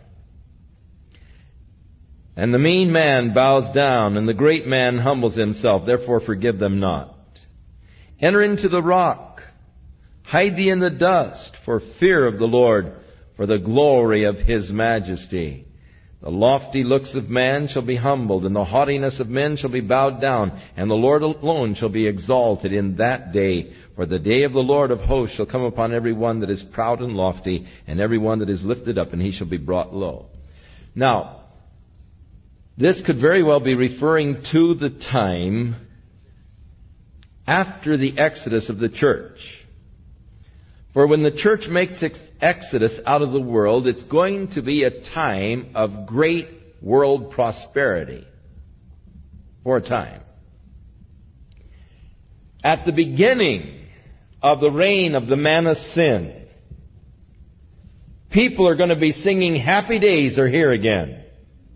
And the mean man bows down, and the great man humbles himself. Therefore forgive them not. Enter into the rock. Hide thee in the dust, for fear of the Lord, for the glory of His majesty. The lofty looks of man shall be humbled, and the haughtiness of men shall be bowed down, and the Lord alone shall be exalted in that day. For the day of the Lord of hosts shall come upon every one that is proud and lofty, and every one that is lifted up, and he shall be brought low. Now, this could very well be referring to the time after the exodus of the church. For when the church makes its exodus out of the world, it's going to be a time of great world prosperity. For a time. At the beginning of the reign of the man of sin, people are going to be singing, happy days are here again.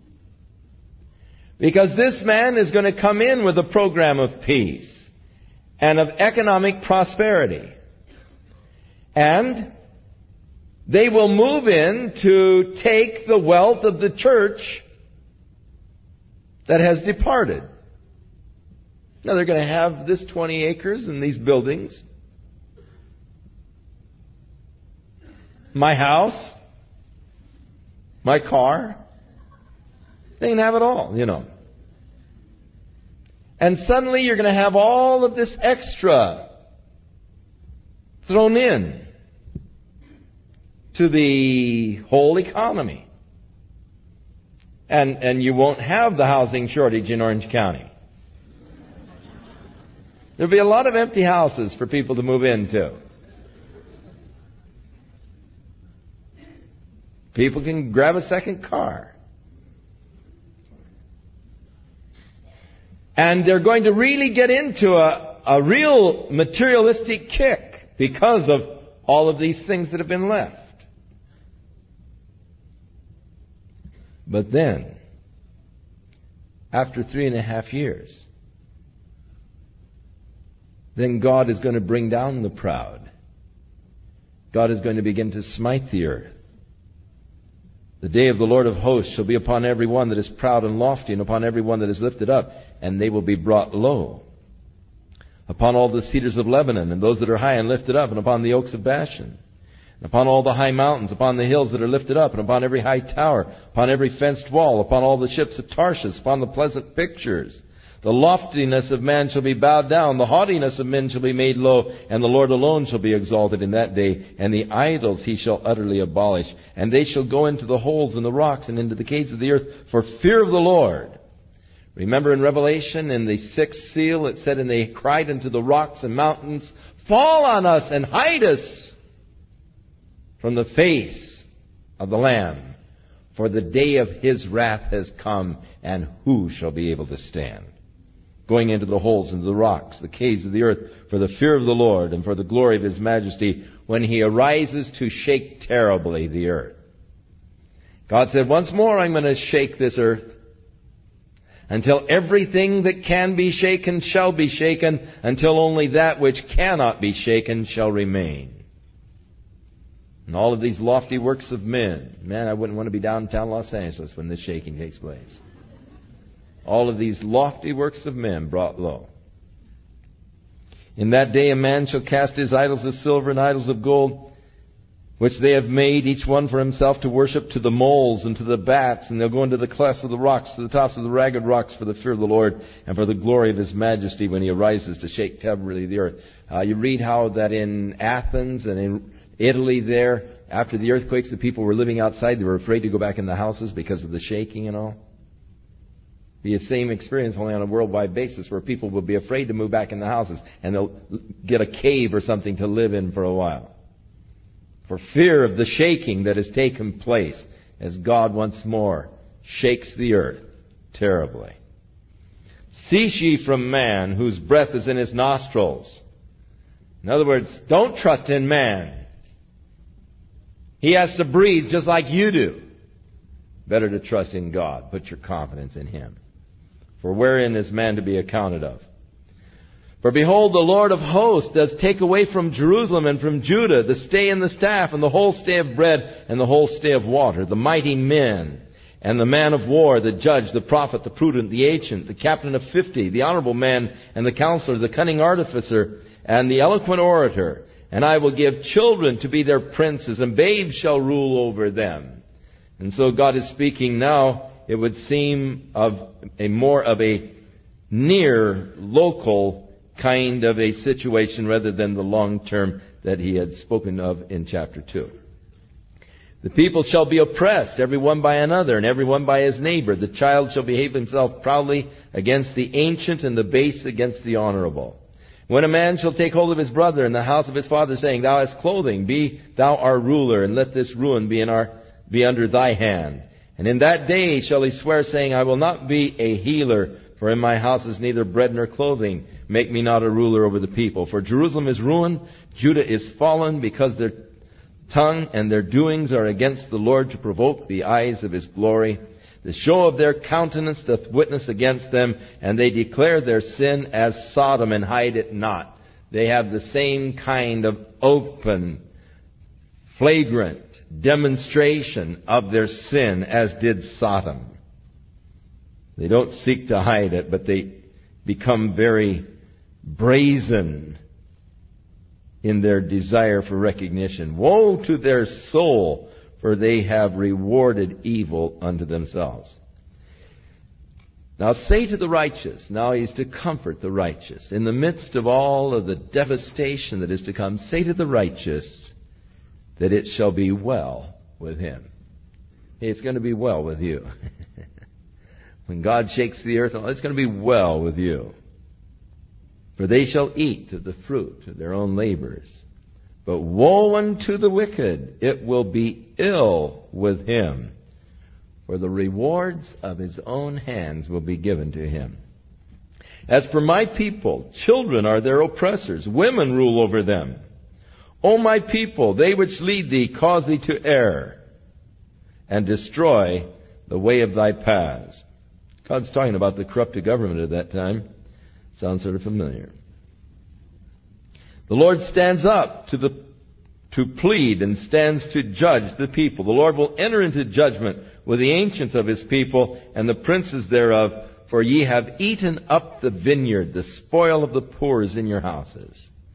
Because this man is going to come in with a program of peace and of economic prosperity. And they will move in to take the wealth of the church that has departed. Now they're going to have this 20 acres and these buildings. My house. My car. They can have it all, you know. And suddenly you're going to have all of this extra thrown in to the whole economy. And you won't have the housing shortage in Orange County. There'll be a lot of empty houses for people to move into. People can grab a second car. And they're going to really get into a real materialistic kick because of all of these things that have been left. But then, after 3.5 years, then God is going to bring down the proud. God is going to begin to smite the earth. The day of the Lord of hosts shall be upon every one that is proud and lofty, and upon every one that is lifted up, and they will be brought low. Upon all the cedars of Lebanon, and those that are high and lifted up, and upon the oaks of Bashan, and upon all the high mountains, upon the hills that are lifted up, and upon every high tower, upon every fenced wall, upon all the ships of Tarshish, upon the pleasant pictures. The loftiness of man shall be bowed down, the haughtiness of men shall be made low, and the Lord alone shall be exalted in that day, and the idols he shall utterly abolish. And they shall go into the holes in the rocks and into the caves of the earth for fear of the Lord. Remember in Revelation, in the 6th seal, it said, and they cried unto the rocks and mountains, fall on us and hide us from the face of the Lamb. For the day of his wrath has come, and who shall be able to stand? Going into the holes, into the rocks, the caves of the earth, for the fear of the Lord and for the glory of his majesty, when he arises to shake terribly the earth. God said, once more I'm going to shake this earth, until everything that can be shaken shall be shaken, until only that which cannot be shaken shall remain. And all of these lofty works of men, man, I wouldn't want to be downtown Los Angeles when this shaking takes place. All of these lofty works of men brought low. In that day a man shall cast his idols of silver and idols of gold, which they have made, each one for himself, to worship, to the moles and to the bats, and they'll go into the clefts of the rocks, to the tops of the ragged rocks, for the fear of the Lord and for the glory of his majesty, when he arises to shake terribly the earth. You read how that in Athens and in Italy there, after the earthquakes, the people were living outside. They were afraid to go back in the houses because of the shaking and all. Be the same experience only on a worldwide basis, where people will be afraid to move back in the houses, and they'll get a cave or something to live in for a while, for fear of the shaking that has taken place as God once more shakes the earth terribly. Cease ye from man, whose breath is in his nostrils. In other words, don't trust in man. He has to breathe just like you do. Better to trust in God. Put your confidence in him. For wherein is man to be accounted of? For behold, the Lord of hosts does take away from Jerusalem and from Judah the stay and the staff, and the whole stay of bread, and the whole stay of water, the mighty men, and the man of war, the judge, the prophet, the prudent, the ancient, the captain of 50, the honorable man, and the counselor, the cunning artificer, and the eloquent orator. And I will give children to be their princes, and babes shall rule over them. And so God is speaking now, it would seem, of a more of a near local kind of a situation rather than the long term that he had spoken of in chapter 2. The people shall be oppressed, every one by another, and every one by his neighbor. The child shall behave himself proudly against the ancient, and the base against the honorable. When a man shall take hold of his brother in the house of his father, saying, Thou hast clothing, be thou our ruler, and let this ruin be under thy hand. And in that day shall he swear, saying, I will not be a healer, for in my house is neither bread nor clothing. Make me not a ruler over the people. For Jerusalem is ruined, Judah is fallen, because their tongue and their doings are against the Lord, to provoke the eyes of his glory. The show of their countenance doth witness against them, and they declare their sin as Sodom, and hide it not. They have the same kind of open, flagrant demonstration of their sin as did Sodom. They don't seek to hide it, but they become very brazen in their desire for recognition. Woe to their soul, for they have rewarded evil unto themselves. Now say to the righteous, now he's to comfort the righteous. In the midst of all of the devastation that is to come, say to the righteous that it shall be well with him. Hey, it's going to be well with you. When God shakes the earth, it's going to be well with you. For they shall eat of the fruit of their own labors. But woe unto the wicked, it will be ill with him. For the rewards of his own hands will be given to him. As for my people, children are their oppressors. Women rule over them. O my people, they which lead thee cause thee to err, and destroy the way of thy paths. God's talking about the corrupted government at that time. Sounds sort of familiar. The Lord stands up to plead and stands to judge the people. The Lord will enter into judgment with the ancients of his people and the princes thereof, for ye have eaten up the vineyard, the spoil of the poor is in your houses.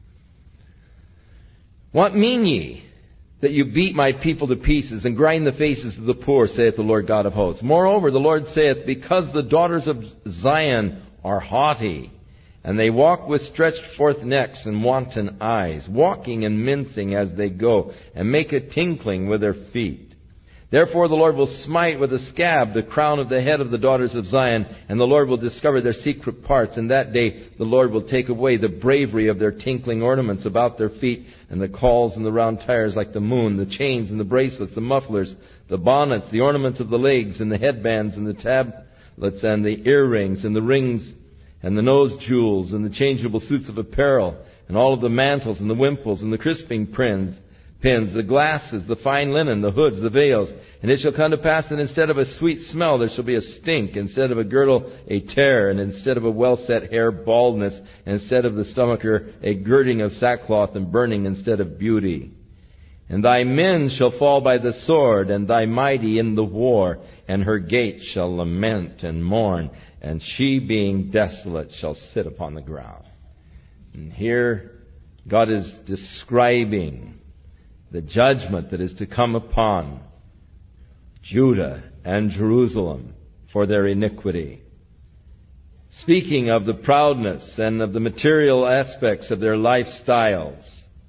What mean ye, that you beat my people to pieces, and grind the faces of the poor, saith the Lord God of hosts? Moreover, the Lord saith, because the daughters of Zion are haughty, and they walk with stretched forth necks and wanton eyes, walking and mincing as they go, and make a tinkling with their feet. Therefore the Lord will smite with a scab the crown of the head of the daughters of Zion, and the Lord will discover their secret parts. And that day the Lord will take away the bravery of their tinkling ornaments about their feet, and the cauls and the round tires like the moon, the chains and the bracelets, the mufflers, the bonnets, the ornaments of the legs, and the headbands, and the tablets, and the earrings, and the rings, and the nose jewels, and the changeable suits of apparel, and all of the mantles, and the wimples, and the crisping pins, the glasses, the fine linen, the hoods, the veils. And it shall come to pass that instead of a sweet smell there shall be a stink, instead of a girdle a tear, and instead of a well-set hair baldness, and instead of the stomacher a girding of sackcloth, and burning instead of beauty. And thy men shall fall by the sword, and thy mighty in the war, and her gates shall lament and mourn, and she being desolate shall sit upon the ground. And here God is describing the judgment that is to come upon Judah and Jerusalem for their iniquity. Speaking of the proudness and of the material aspects of their lifestyles,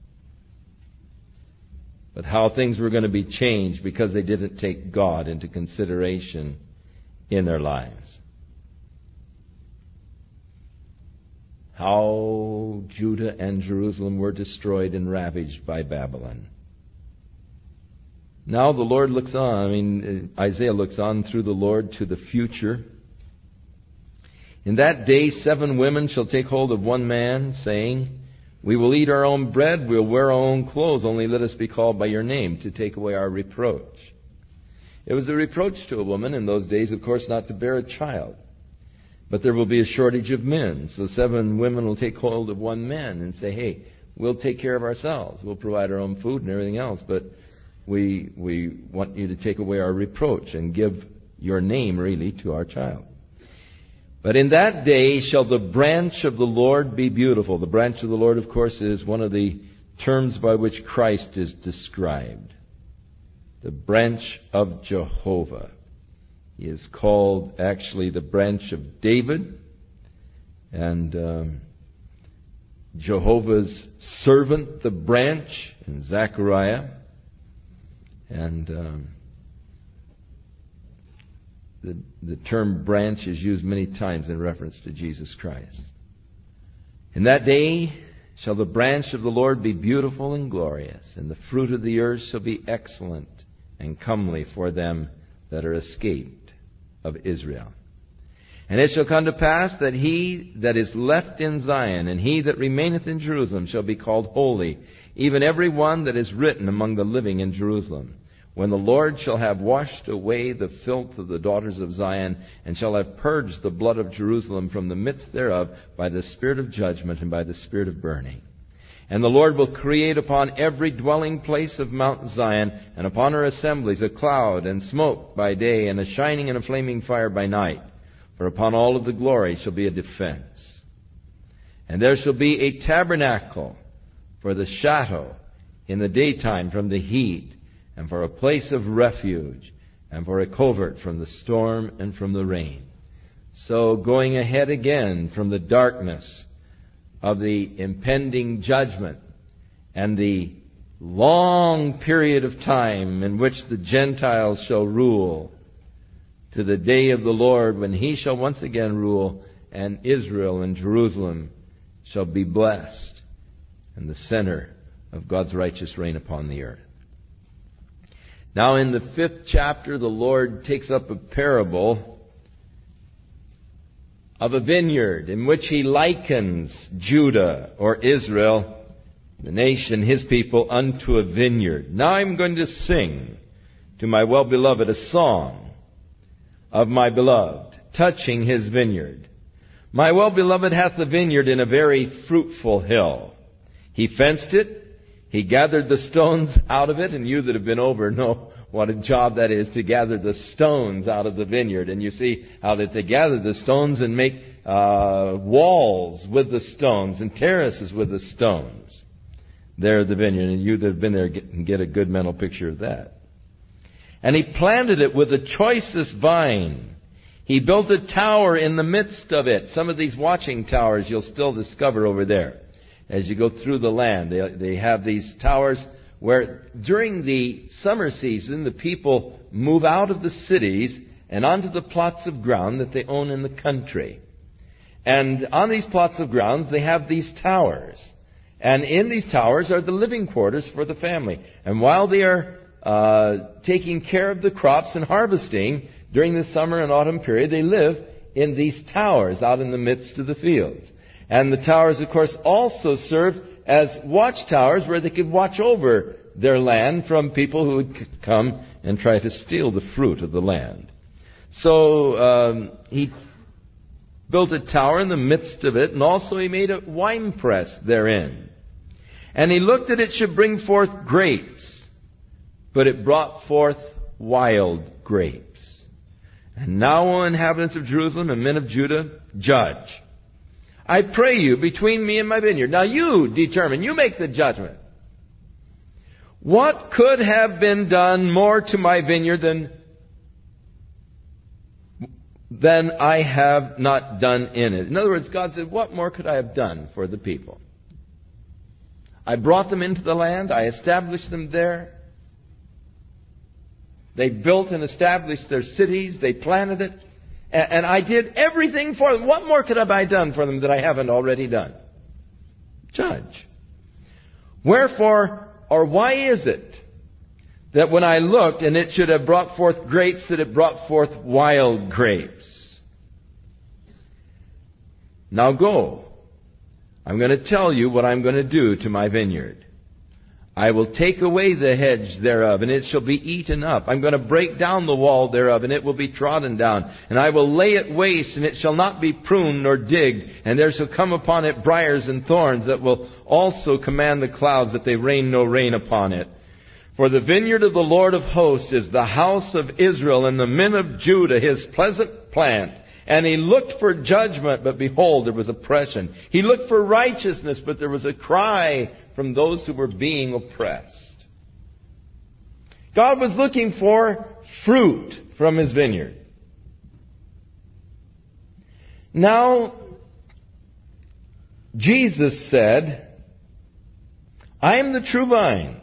but how things were going to be changed because they didn't take God into consideration in their lives. How Judah and Jerusalem were destroyed and ravaged by Babylon. Now the Lord looks on, Isaiah looks on through the Lord to the future. In that day 7 women shall take hold of one man, saying, we will eat our own bread, we'll wear our own clothes, only let us be called by your name, to take away our reproach. It was a reproach to a woman in those days, of course, not to bear a child. But there will be a shortage of men, so 7 women will take hold of one man and say, hey, we'll take care of ourselves, we'll provide our own food and everything else, but we want you to take away our reproach and give your name, really, to our child. But in that day shall the branch of the Lord be beautiful. The branch of the Lord, of course, is one of the terms by which Christ is described. The branch of Jehovah. He is called, actually, the branch of David. And Jehovah's servant, the branch, in Zechariah. And the term branch is used many times in reference to Jesus Christ. In that day shall the branch of the Lord be beautiful and glorious, and the fruit of the earth shall be excellent and comely for them that are escaped of Israel. And it shall come to pass that he that is left in Zion and he that remaineth in Jerusalem shall be called holy, even every one that is written among the living in Jerusalem. When the Lord shall have washed away the filth of the daughters of Zion, and shall have purged the blood of Jerusalem from the midst thereof by the spirit of judgment and by the spirit of burning. And the Lord will create upon every dwelling place of Mount Zion, and upon her assemblies, a cloud and smoke by day, and a shining and a flaming fire by night. For upon all of the glory shall be a defense. And there shall be a tabernacle for the shadow in the daytime from the heat, and for a place of refuge, and for a covert from the storm and from the rain. So going ahead again from the darkness of the impending judgment and the long period of time in which the Gentiles shall rule, to the day of the Lord, when He shall once again rule, and Israel and Jerusalem shall be blessed, and the center of God's righteous reign upon the earth. Now in the 5th chapter, the Lord takes up a parable of a vineyard in which He likens Judah or Israel, the nation, His people, unto a vineyard. Now I'm going to sing to my well-beloved a song of my beloved, touching His vineyard. My well-beloved hath a vineyard in a very fruitful hill. He fenced it. He gathered the stones out of it, and you that have been over know what a job that is to gather the stones out of the vineyard. And you see how that they gather the stones and make walls with the stones and terraces with the stones. There at the vineyard, and you that have been there can get a good mental picture of that. And He planted it with the choicest vine. He built a tower in the midst of it. Some of these watching towers you'll still discover over there. As you go through the land, they have these towers where during the summer season the people move out of the cities and onto the plots of ground that they own in the country. And on these plots of grounds they have these towers. And in these towers are the living quarters for the family. And while they are taking care of the crops and harvesting during the summer and autumn period, they live in these towers out in the midst of the fields. And the towers, of course, also served as watchtowers where they could watch over their land from people who would come and try to steal the fruit of the land. So He built a tower in the midst of it, and also He made a winepress therein. And He looked that it should bring forth grapes, but it brought forth wild grapes. And now, O inhabitants of Jerusalem and men of Judah, judge. I pray you, between me and my vineyard. Now you determine, you make the judgment. What could have been done more to my vineyard than I have not done in it? In other words, God said, what more could I have done for the people? I brought them into the land. I established them there. They built and established their cities. They planted it. And I did everything for them. What more could have I done for them that I haven't already done? Judge. Wherefore, or why is it that when I looked and it should have brought forth grapes, that it brought forth wild grapes? Now go. I'm going to tell you what I'm going to do to my vineyard. I will take away the hedge thereof, and it shall be eaten up. I'm going to break down the wall thereof, and it will be trodden down. And I will lay it waste, and it shall not be pruned nor digged. And there shall come upon it briars and thorns that will also command the clouds that they rain no rain upon it. For the vineyard of the Lord of hosts is the house of Israel, and the men of Judah His pleasant plant. And He looked for judgment, but behold, there was oppression. He looked for righteousness, but there was a cry from those who were being oppressed. God was looking for fruit from His vineyard. Now, Jesus said, I am the true vine.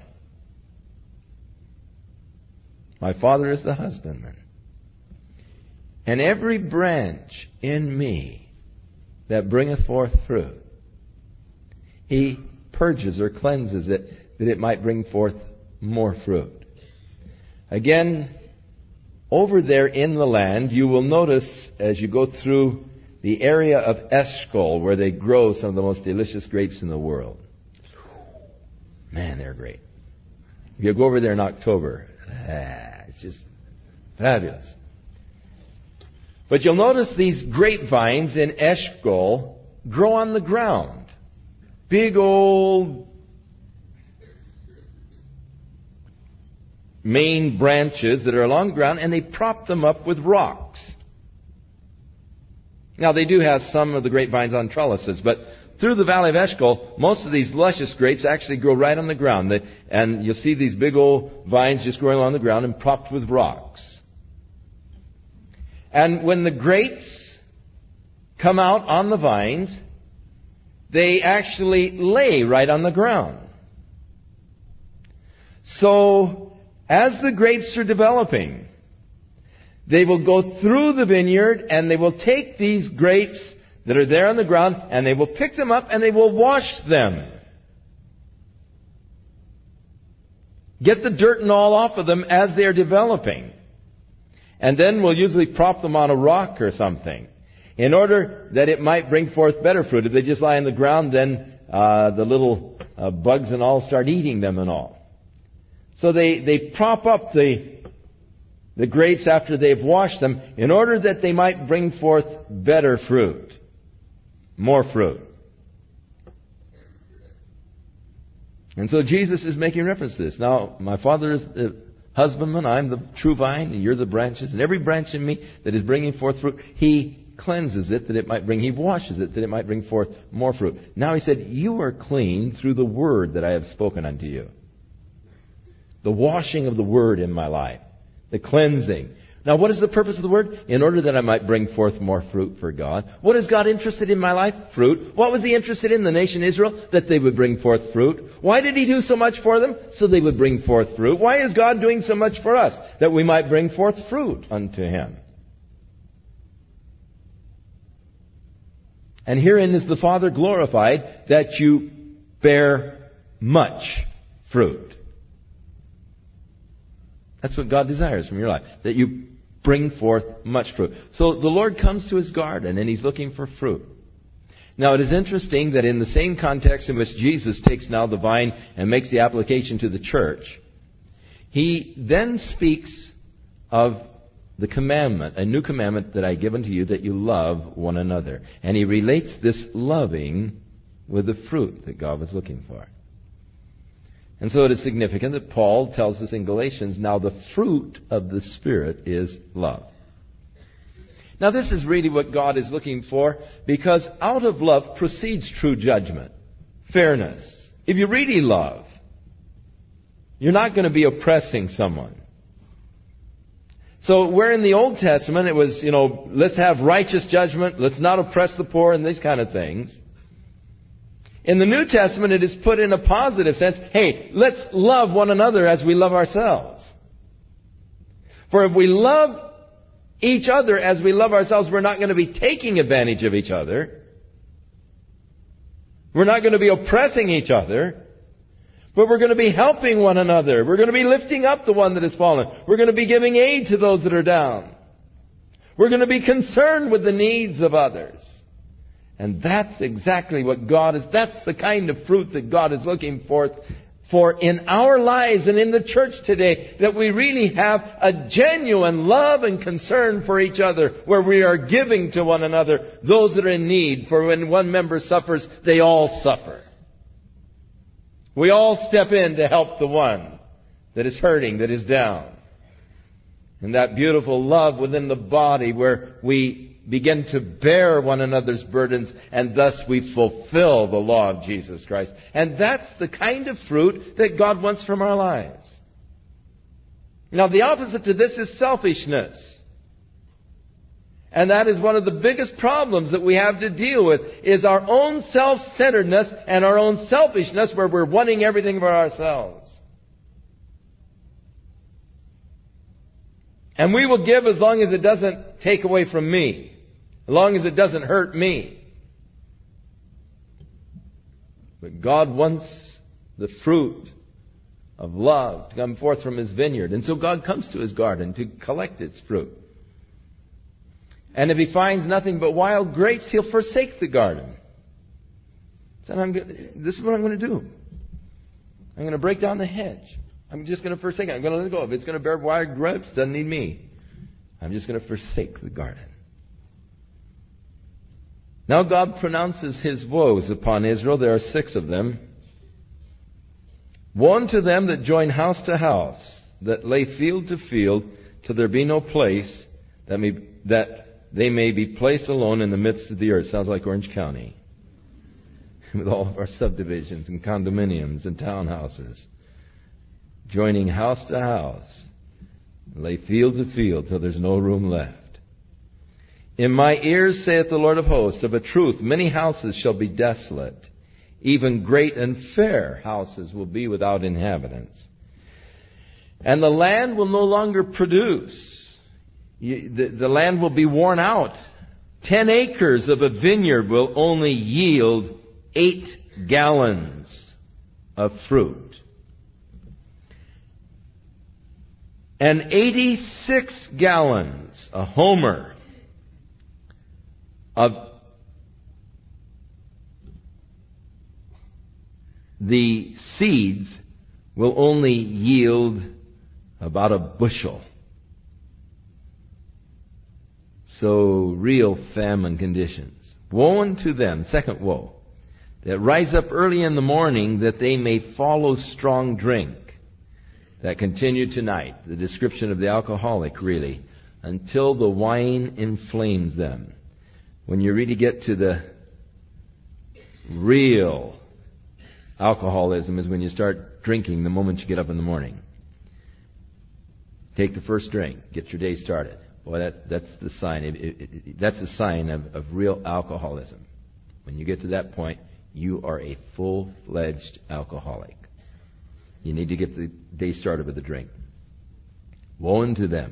My Father is the husbandman. And every branch in me that bringeth forth fruit, He purges or cleanses it, that it might bring forth more fruit. Again, over there in the land, you will notice as you go through the area of Eshcol, where they grow some of the most delicious grapes in the world. Man, they're great. If you go over there in October, it's just fabulous. But you'll notice these grapevines in Eshcol grow on the ground. Big old main branches that are along the ground, and they prop them up with rocks. Now, they do have some of the grapevines on trellises, but through the valley of Eshcol, most of these luscious grapes actually grow right on the ground. And you'll see these big old vines just growing along the ground and propped with rocks. And when the grapes come out on the vines, they actually lay right on the ground. So, as the grapes are developing, They will go through the vineyard and they will take these grapes that are there on the ground and they will pick them up and they will wash them. Get the dirt and all off of them as they are developing. And then we'll usually prop them on a rock or something in order that it might bring forth better fruit. If they just lie on the ground, then the little bugs and all start eating them and all. So they prop up the grapes after they've washed them in order that they might bring forth better fruit, more fruit. And so Jesus is making reference to this. Now, my Father is the husbandman, I'm the true vine, and you're the branches. And every branch in me that is bringing forth fruit, He cleanses it that it might bring, He washes it that it might bring forth more fruit. Now He said, you are clean through the word that I have spoken unto you. The washing of the word in my life. The cleansing. Now, what is the purpose of the word? In order that I might bring forth more fruit for God. What is God interested in my life? Fruit. What was He interested in the nation Israel? That they would bring forth fruit. Why did He do so much for them? So they would bring forth fruit. Why is God doing so much for us? That we might bring forth fruit unto Him. And herein is the Father glorified, that you bear much fruit. That's what God desires from your life. That you bring forth much fruit. So the Lord comes to His garden and He's looking for fruit. Now it is interesting that in the same context in which Jesus takes now the vine and makes the application to the church, He then speaks of the commandment, a new commandment that I give unto you, that you love one another. And He relates this loving with the fruit that God was looking for. And so it is significant that Paul tells us in Galatians, now the fruit of the Spirit is love. Now this is really what God is looking for, because out of love proceeds true judgment, fairness. If you really love, you're not going to be oppressing someone. So where in the Old Testament it was, let's have righteous judgment, let's not oppress the poor and these kind of things. In the New Testament, it is put in a positive sense. Hey, let's love one another as we love ourselves. For if we love each other as we love ourselves, we're not going to be taking advantage of each other. We're not going to be oppressing each other. But we're going to be helping one another. We're going to be lifting up the one that has fallen. We're going to be giving aid to those that are down. We're going to be concerned with the needs of others. And that's exactly what God is. That's the kind of fruit that God is looking for in our lives and in the church today. That we really have a genuine love and concern for each other, where we are giving to one another those that are in need. For when one member suffers, they all suffer. We all step in to help the one that is hurting, that is down. And that beautiful love within the body, where we begin to bear one another's burdens, and thus we fulfill the law of Jesus Christ. And that's the kind of fruit that God wants from our lives. Now, the opposite to this is selfishness. And that is one of the biggest problems that we have to deal with, is our own self-centeredness and our own selfishness, where we're wanting everything for ourselves. And we will give as long as it doesn't take away from me. As long as it doesn't hurt me. But God wants the fruit of love to come forth from His vineyard. And so God comes to His garden to collect its fruit. And if He finds nothing but wild grapes, He'll forsake the garden. So this is what I'm going to do. I'm going to break down the hedge. I'm just going to forsake it. I'm going to let it go. If it's going to bear wild grapes, doesn't need me. I'm just going to forsake the garden. Now God pronounces His woes upon Israel. There are 6 of them. Woe unto them that join house to house, that lay field to field, till there be no place, that they may be placed alone in the midst of the earth. Sounds like Orange County. With all of our subdivisions and condominiums and townhouses. Joining house to house, lay field to field, till there's no room left. In my ears, saith the Lord of hosts, of a truth, many houses shall be desolate. Even great and fair houses will be without inhabitants. And the land will no longer produce. The land will be worn out. 10 acres of a vineyard will only yield 8 gallons of fruit. And 86 gallons, a homer, of the seeds will only yield about a bushel. So, real famine conditions. Woe unto them, second woe, that rise up early in the morning that they may follow strong drink, that continue tonight. The description of the alcoholic, really, until the wine inflames them. When you really get to the real alcoholism is when you start drinking the moment you get up in the morning. Take the first drink, get your day started. Boy, that's the sign. That's a sign of real alcoholism. When you get to that point, you are a full-fledged alcoholic. You need to get the day started with a drink. Woe unto them.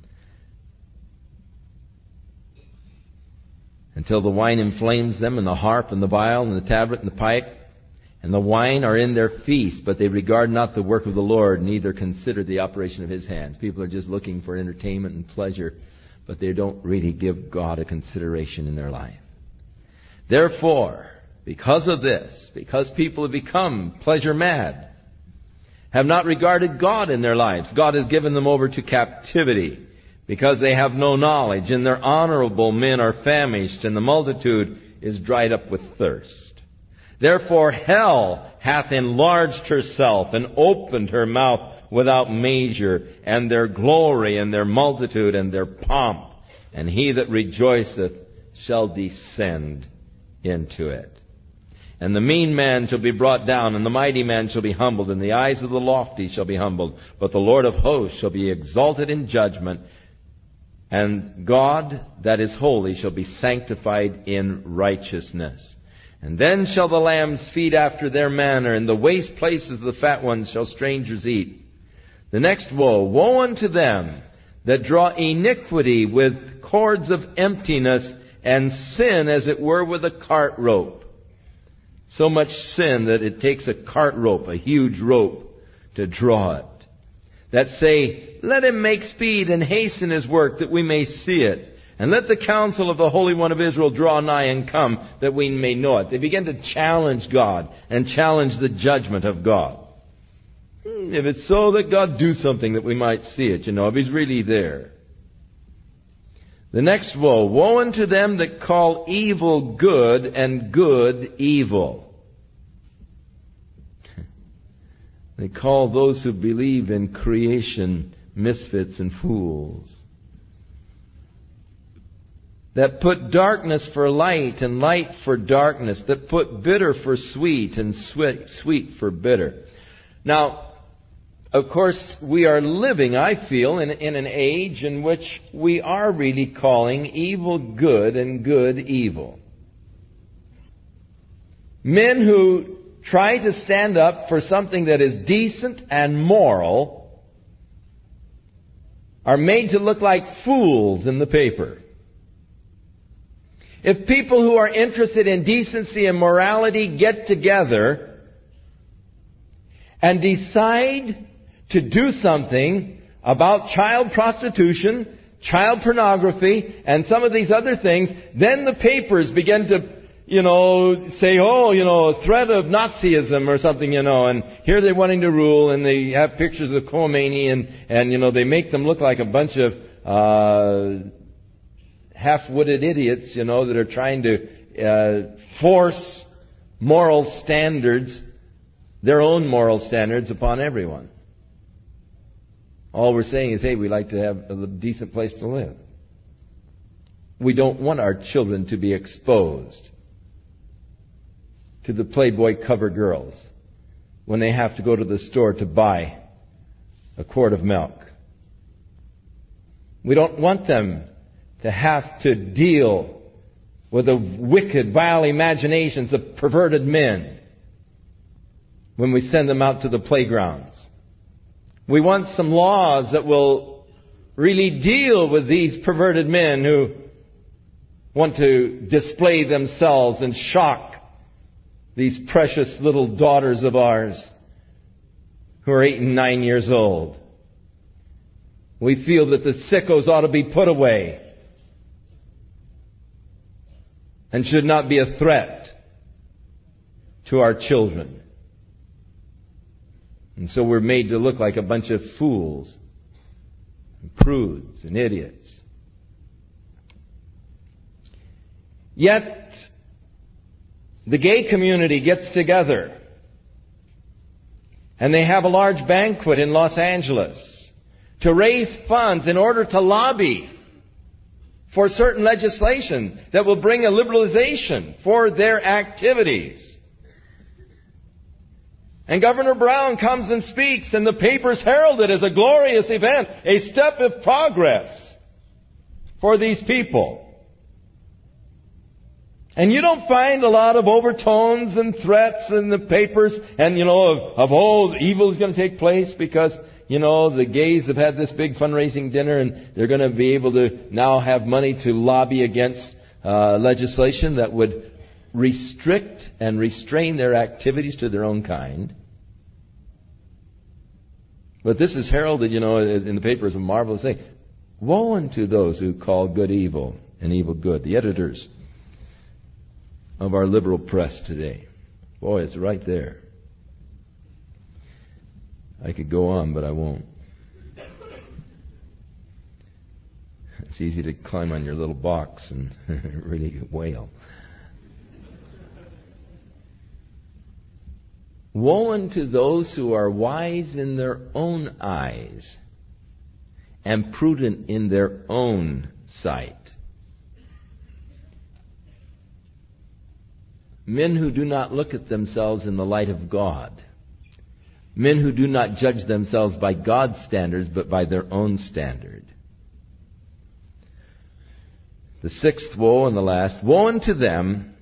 Until the wine inflames them, and the harp, and the viol, and the tabret, and the pipe, and the wine are in their feast, but they regard not the work of the Lord, neither consider the operation of His hands. People are just looking for entertainment and pleasure, but they don't really give God a consideration in their life. Therefore, because of this, because people have become pleasure mad, have not regarded God in their lives, God has given them over to captivity, because they have no knowledge, and their honorable men are famished, and the multitude is dried up with thirst. Therefore hell hath enlarged herself, and opened her mouth without measure, and their glory, and their multitude, and their pomp, and he that rejoiceth shall descend into it. And the mean man shall be brought down, and the mighty man shall be humbled, and the eyes of the lofty shall be humbled. But the Lord of hosts shall be exalted in judgment, and God that is holy shall be sanctified in righteousness. And then shall the lambs feed after their manner, and the waste places of the fat ones shall strangers eat. The next woe, woe unto them that draw iniquity with cords of emptiness, and sin as it were with a cart rope. So much sin that it takes a cart rope, a huge rope, to draw it. That say, let him make speed and hasten his work that we may see it. And let the counsel of the Holy One of Israel draw nigh and come that we may know it. They begin to challenge God and challenge the judgment of God. If it's so, that God do something that we might see it, if He's really there. The next woe, woe unto them that call evil good and good evil. They call those who believe in creation misfits and fools. That put darkness for light and light for darkness. That put bitter for sweet and sweet for bitter. Now, of course, we are living, I feel, in an age in which we are really calling evil good and good evil. Men who try to stand up for something that is decent and moral are made to look like fools in the paper. If people who are interested in decency and morality get together and decide to do something about child prostitution, child pornography, and some of these other things, then the papers begin to, say, threat of Nazism or something, and here they're wanting to rule, and they have pictures of Khomeini, and they make them look like a bunch of half-witted idiots, that are trying to force moral standards, their own moral standards, upon everyone. All we're saying is, hey, we like to have a decent place to live. We don't want our children to be exposed to the Playboy cover girls when they have to go to the store to buy a quart of milk. We don't want them to have to deal with the wicked, vile imaginations of perverted men when we send them out to the playgrounds. We want some laws that will really deal with these perverted men who want to display themselves and shock these precious little daughters of ours who are 8 and 9 years old. We feel that the sickos ought to be put away and should not be a threat to our children. And so we're made to look like a bunch of fools, and prudes and idiots. Yet, the gay community gets together and they have a large banquet in Los Angeles to raise funds in order to lobby for certain legislation that will bring a liberalization for their activities. And Governor Brown comes and speaks, and the papers herald it as a glorious event, a step of progress for these people. And you don't find a lot of overtones and threats in the papers and, of evil is going to take place because, the gays have had this big fundraising dinner and they're going to be able to now have money to lobby against legislation that would restrict and restrain their activities to their own kind. But this is heralded, in the paper as a marvelous thing. Woe unto those who call good evil and evil good. The editors of our liberal press today. Boy, it's right there. I could go on, but I won't. It's easy to climb on your little box and really wail. Woe unto those who are wise in their own eyes and prudent in their own sight. Men who do not look at themselves in the light of God. Men who do not judge themselves by God's standards, but by their own standard. The sixth woe and the last. Woe unto them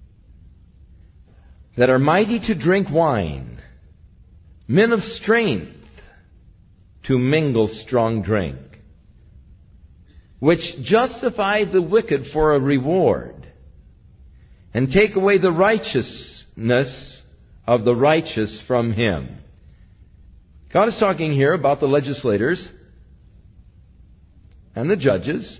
that are mighty to drink wine, men of strength to mingle strong drink, which justify the wicked for a reward, and take away the righteousness of the righteous from him. God is talking here about the legislators and the judges.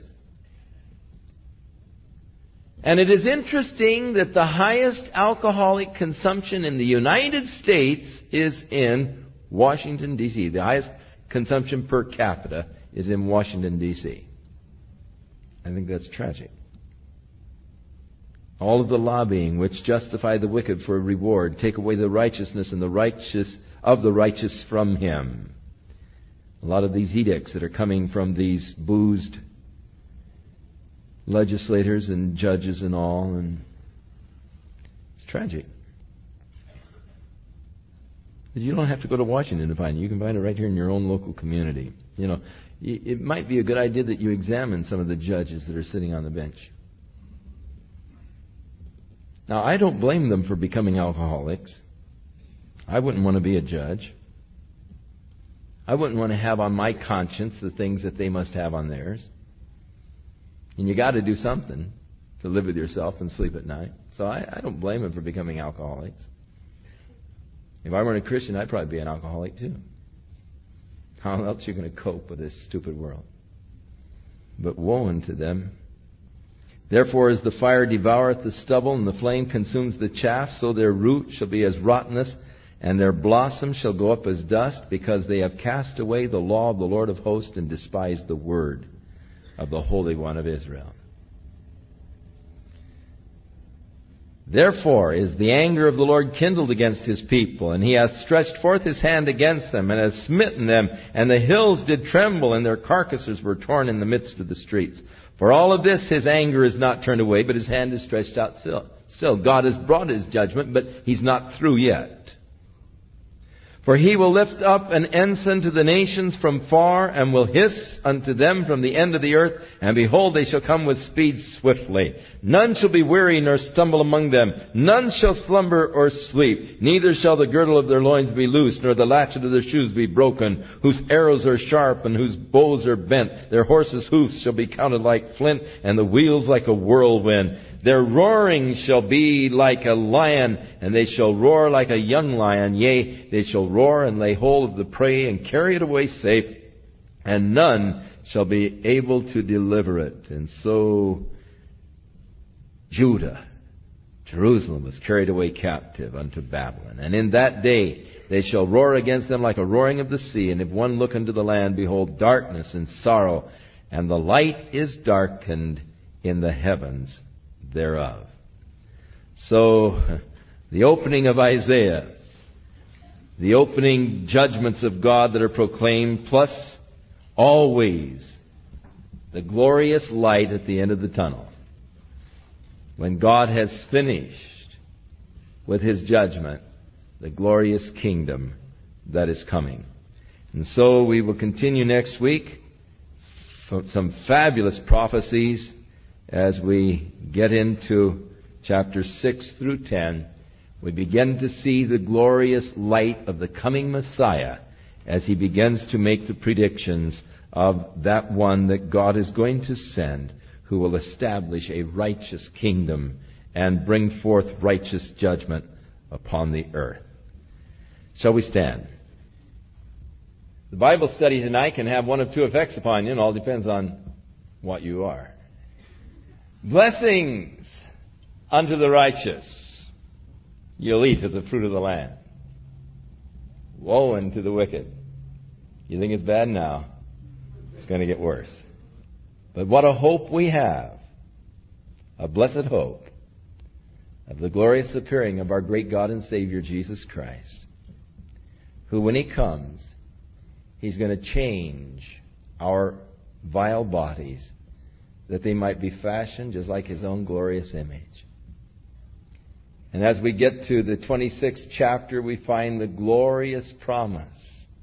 And it is interesting that the highest alcoholic consumption in the United States is in Washington, D.C. The highest consumption per capita is in Washington, D.C. I think that's tragic. All of the lobbying which justify the wicked for a reward, take away the righteousness and the righteous from him. A lot of these edicts that are coming from these boozed legislators and judges and all, and it's tragic. But you don't have to go to Washington to find it. You can find it right here in your own local community. It might be a good idea that you examine some of the judges that are sitting on the bench. Now, I don't blame them for becoming alcoholics. I wouldn't want to be a judge. I wouldn't want to have on my conscience the things that they must have on theirs. And you got to do something to live with yourself and sleep at night. So I don't blame them for becoming alcoholics. If I weren't a Christian, I'd probably be an alcoholic too. How else are you going to cope with this stupid world? But woe unto them. Therefore, as the fire devoureth the stubble, and the flame consumes the chaff, so their root shall be as rottenness, and their blossom shall go up as dust, because they have cast away the law of the Lord of hosts, and despised the word of the Holy One of Israel. Therefore is the anger of the Lord kindled against his people, and he hath stretched forth his hand against them, and hath smitten them, and the hills did tremble, and their carcasses were torn in the midst of the streets. For all of this, his anger is not turned away, but his hand is stretched out still. God has brought his judgment, but he's not through yet. For he will lift up an ensign to the nations from far, and will hiss unto them from the end of the earth. And behold, they shall come with speed swiftly. None shall be weary nor stumble among them. None shall slumber or sleep. Neither shall the girdle of their loins be loosed, nor the latchet of their shoes be broken. Whose arrows are sharp, and whose bows are bent. Their horses' hoofs shall be counted like flint, and the wheels like a whirlwind. Their roaring shall be like a lion, and they shall roar like a young lion. Yea, they shall roar and lay hold of the prey and carry it away safe, and none shall be able to deliver it. And so Judah, Jerusalem, was carried away captive unto Babylon. And in that day they shall roar against them like a roaring of the sea. And if one look unto the land, behold, darkness and sorrow, and the light is darkened in the heavens thereof. So, the opening of Isaiah, the opening judgments of God that are proclaimed, plus always the glorious light at the end of the tunnel. When God has finished with His judgment, the glorious kingdom that is coming. And so we will continue next week for some fabulous prophecies as we get into chapters 6 through 10. We begin to see the glorious light of the coming Messiah as He begins to make the predictions of that one that God is going to send, who will establish a righteous kingdom and bring forth righteous judgment upon the earth. Shall we stand? The Bible study tonight can have one of two effects upon you. It all depends on what you are. Blessings unto the righteous. You'll eat of the fruit of the land. Woe unto the wicked. You think it's bad now? It's going to get worse. But what a hope we have. A blessed hope of the glorious appearing of our great God and Savior Jesus Christ, who, when He comes, He's going to change our vile bodies that they might be fashioned just like His own glorious image. And as we get to the 26th chapter, we find the glorious promise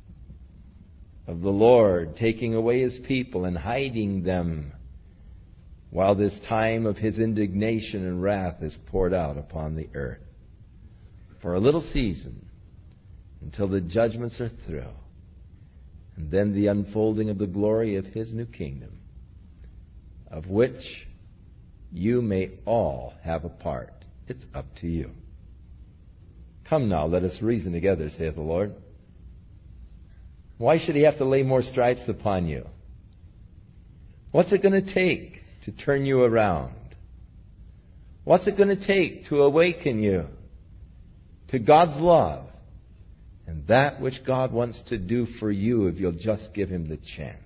of the Lord taking away His people and hiding them while this time of His indignation and wrath is poured out upon the earth for a little season until the judgments are through, and then the unfolding of the glory of His new kingdom, of which you may all have a part. It's up to you. Come now, let us reason together, saith the Lord. Why should He have to lay more stripes upon you? What's it going to take to turn you around? What's it going to take to awaken you to God's love and that which God wants to do for you if you'll just give Him the chance?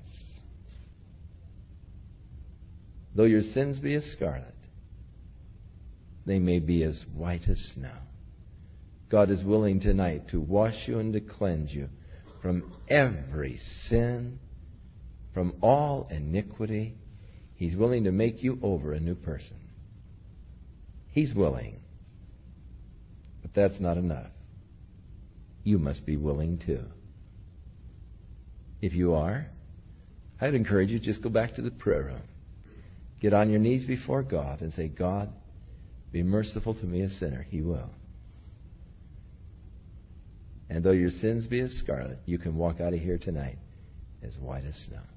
Though your sins be as scarlet, they may be as white as snow. God is willing tonight to wash you and to cleanse you from every sin, from all iniquity. He's willing to make you over a new person. He's willing. But that's not enough. You must be willing too. If you are, I'd encourage you to just go back to the prayer room. Get on your knees before God and say, God, be merciful to me, a sinner. He will. And though your sins be as scarlet, you can walk out of here tonight as white as snow.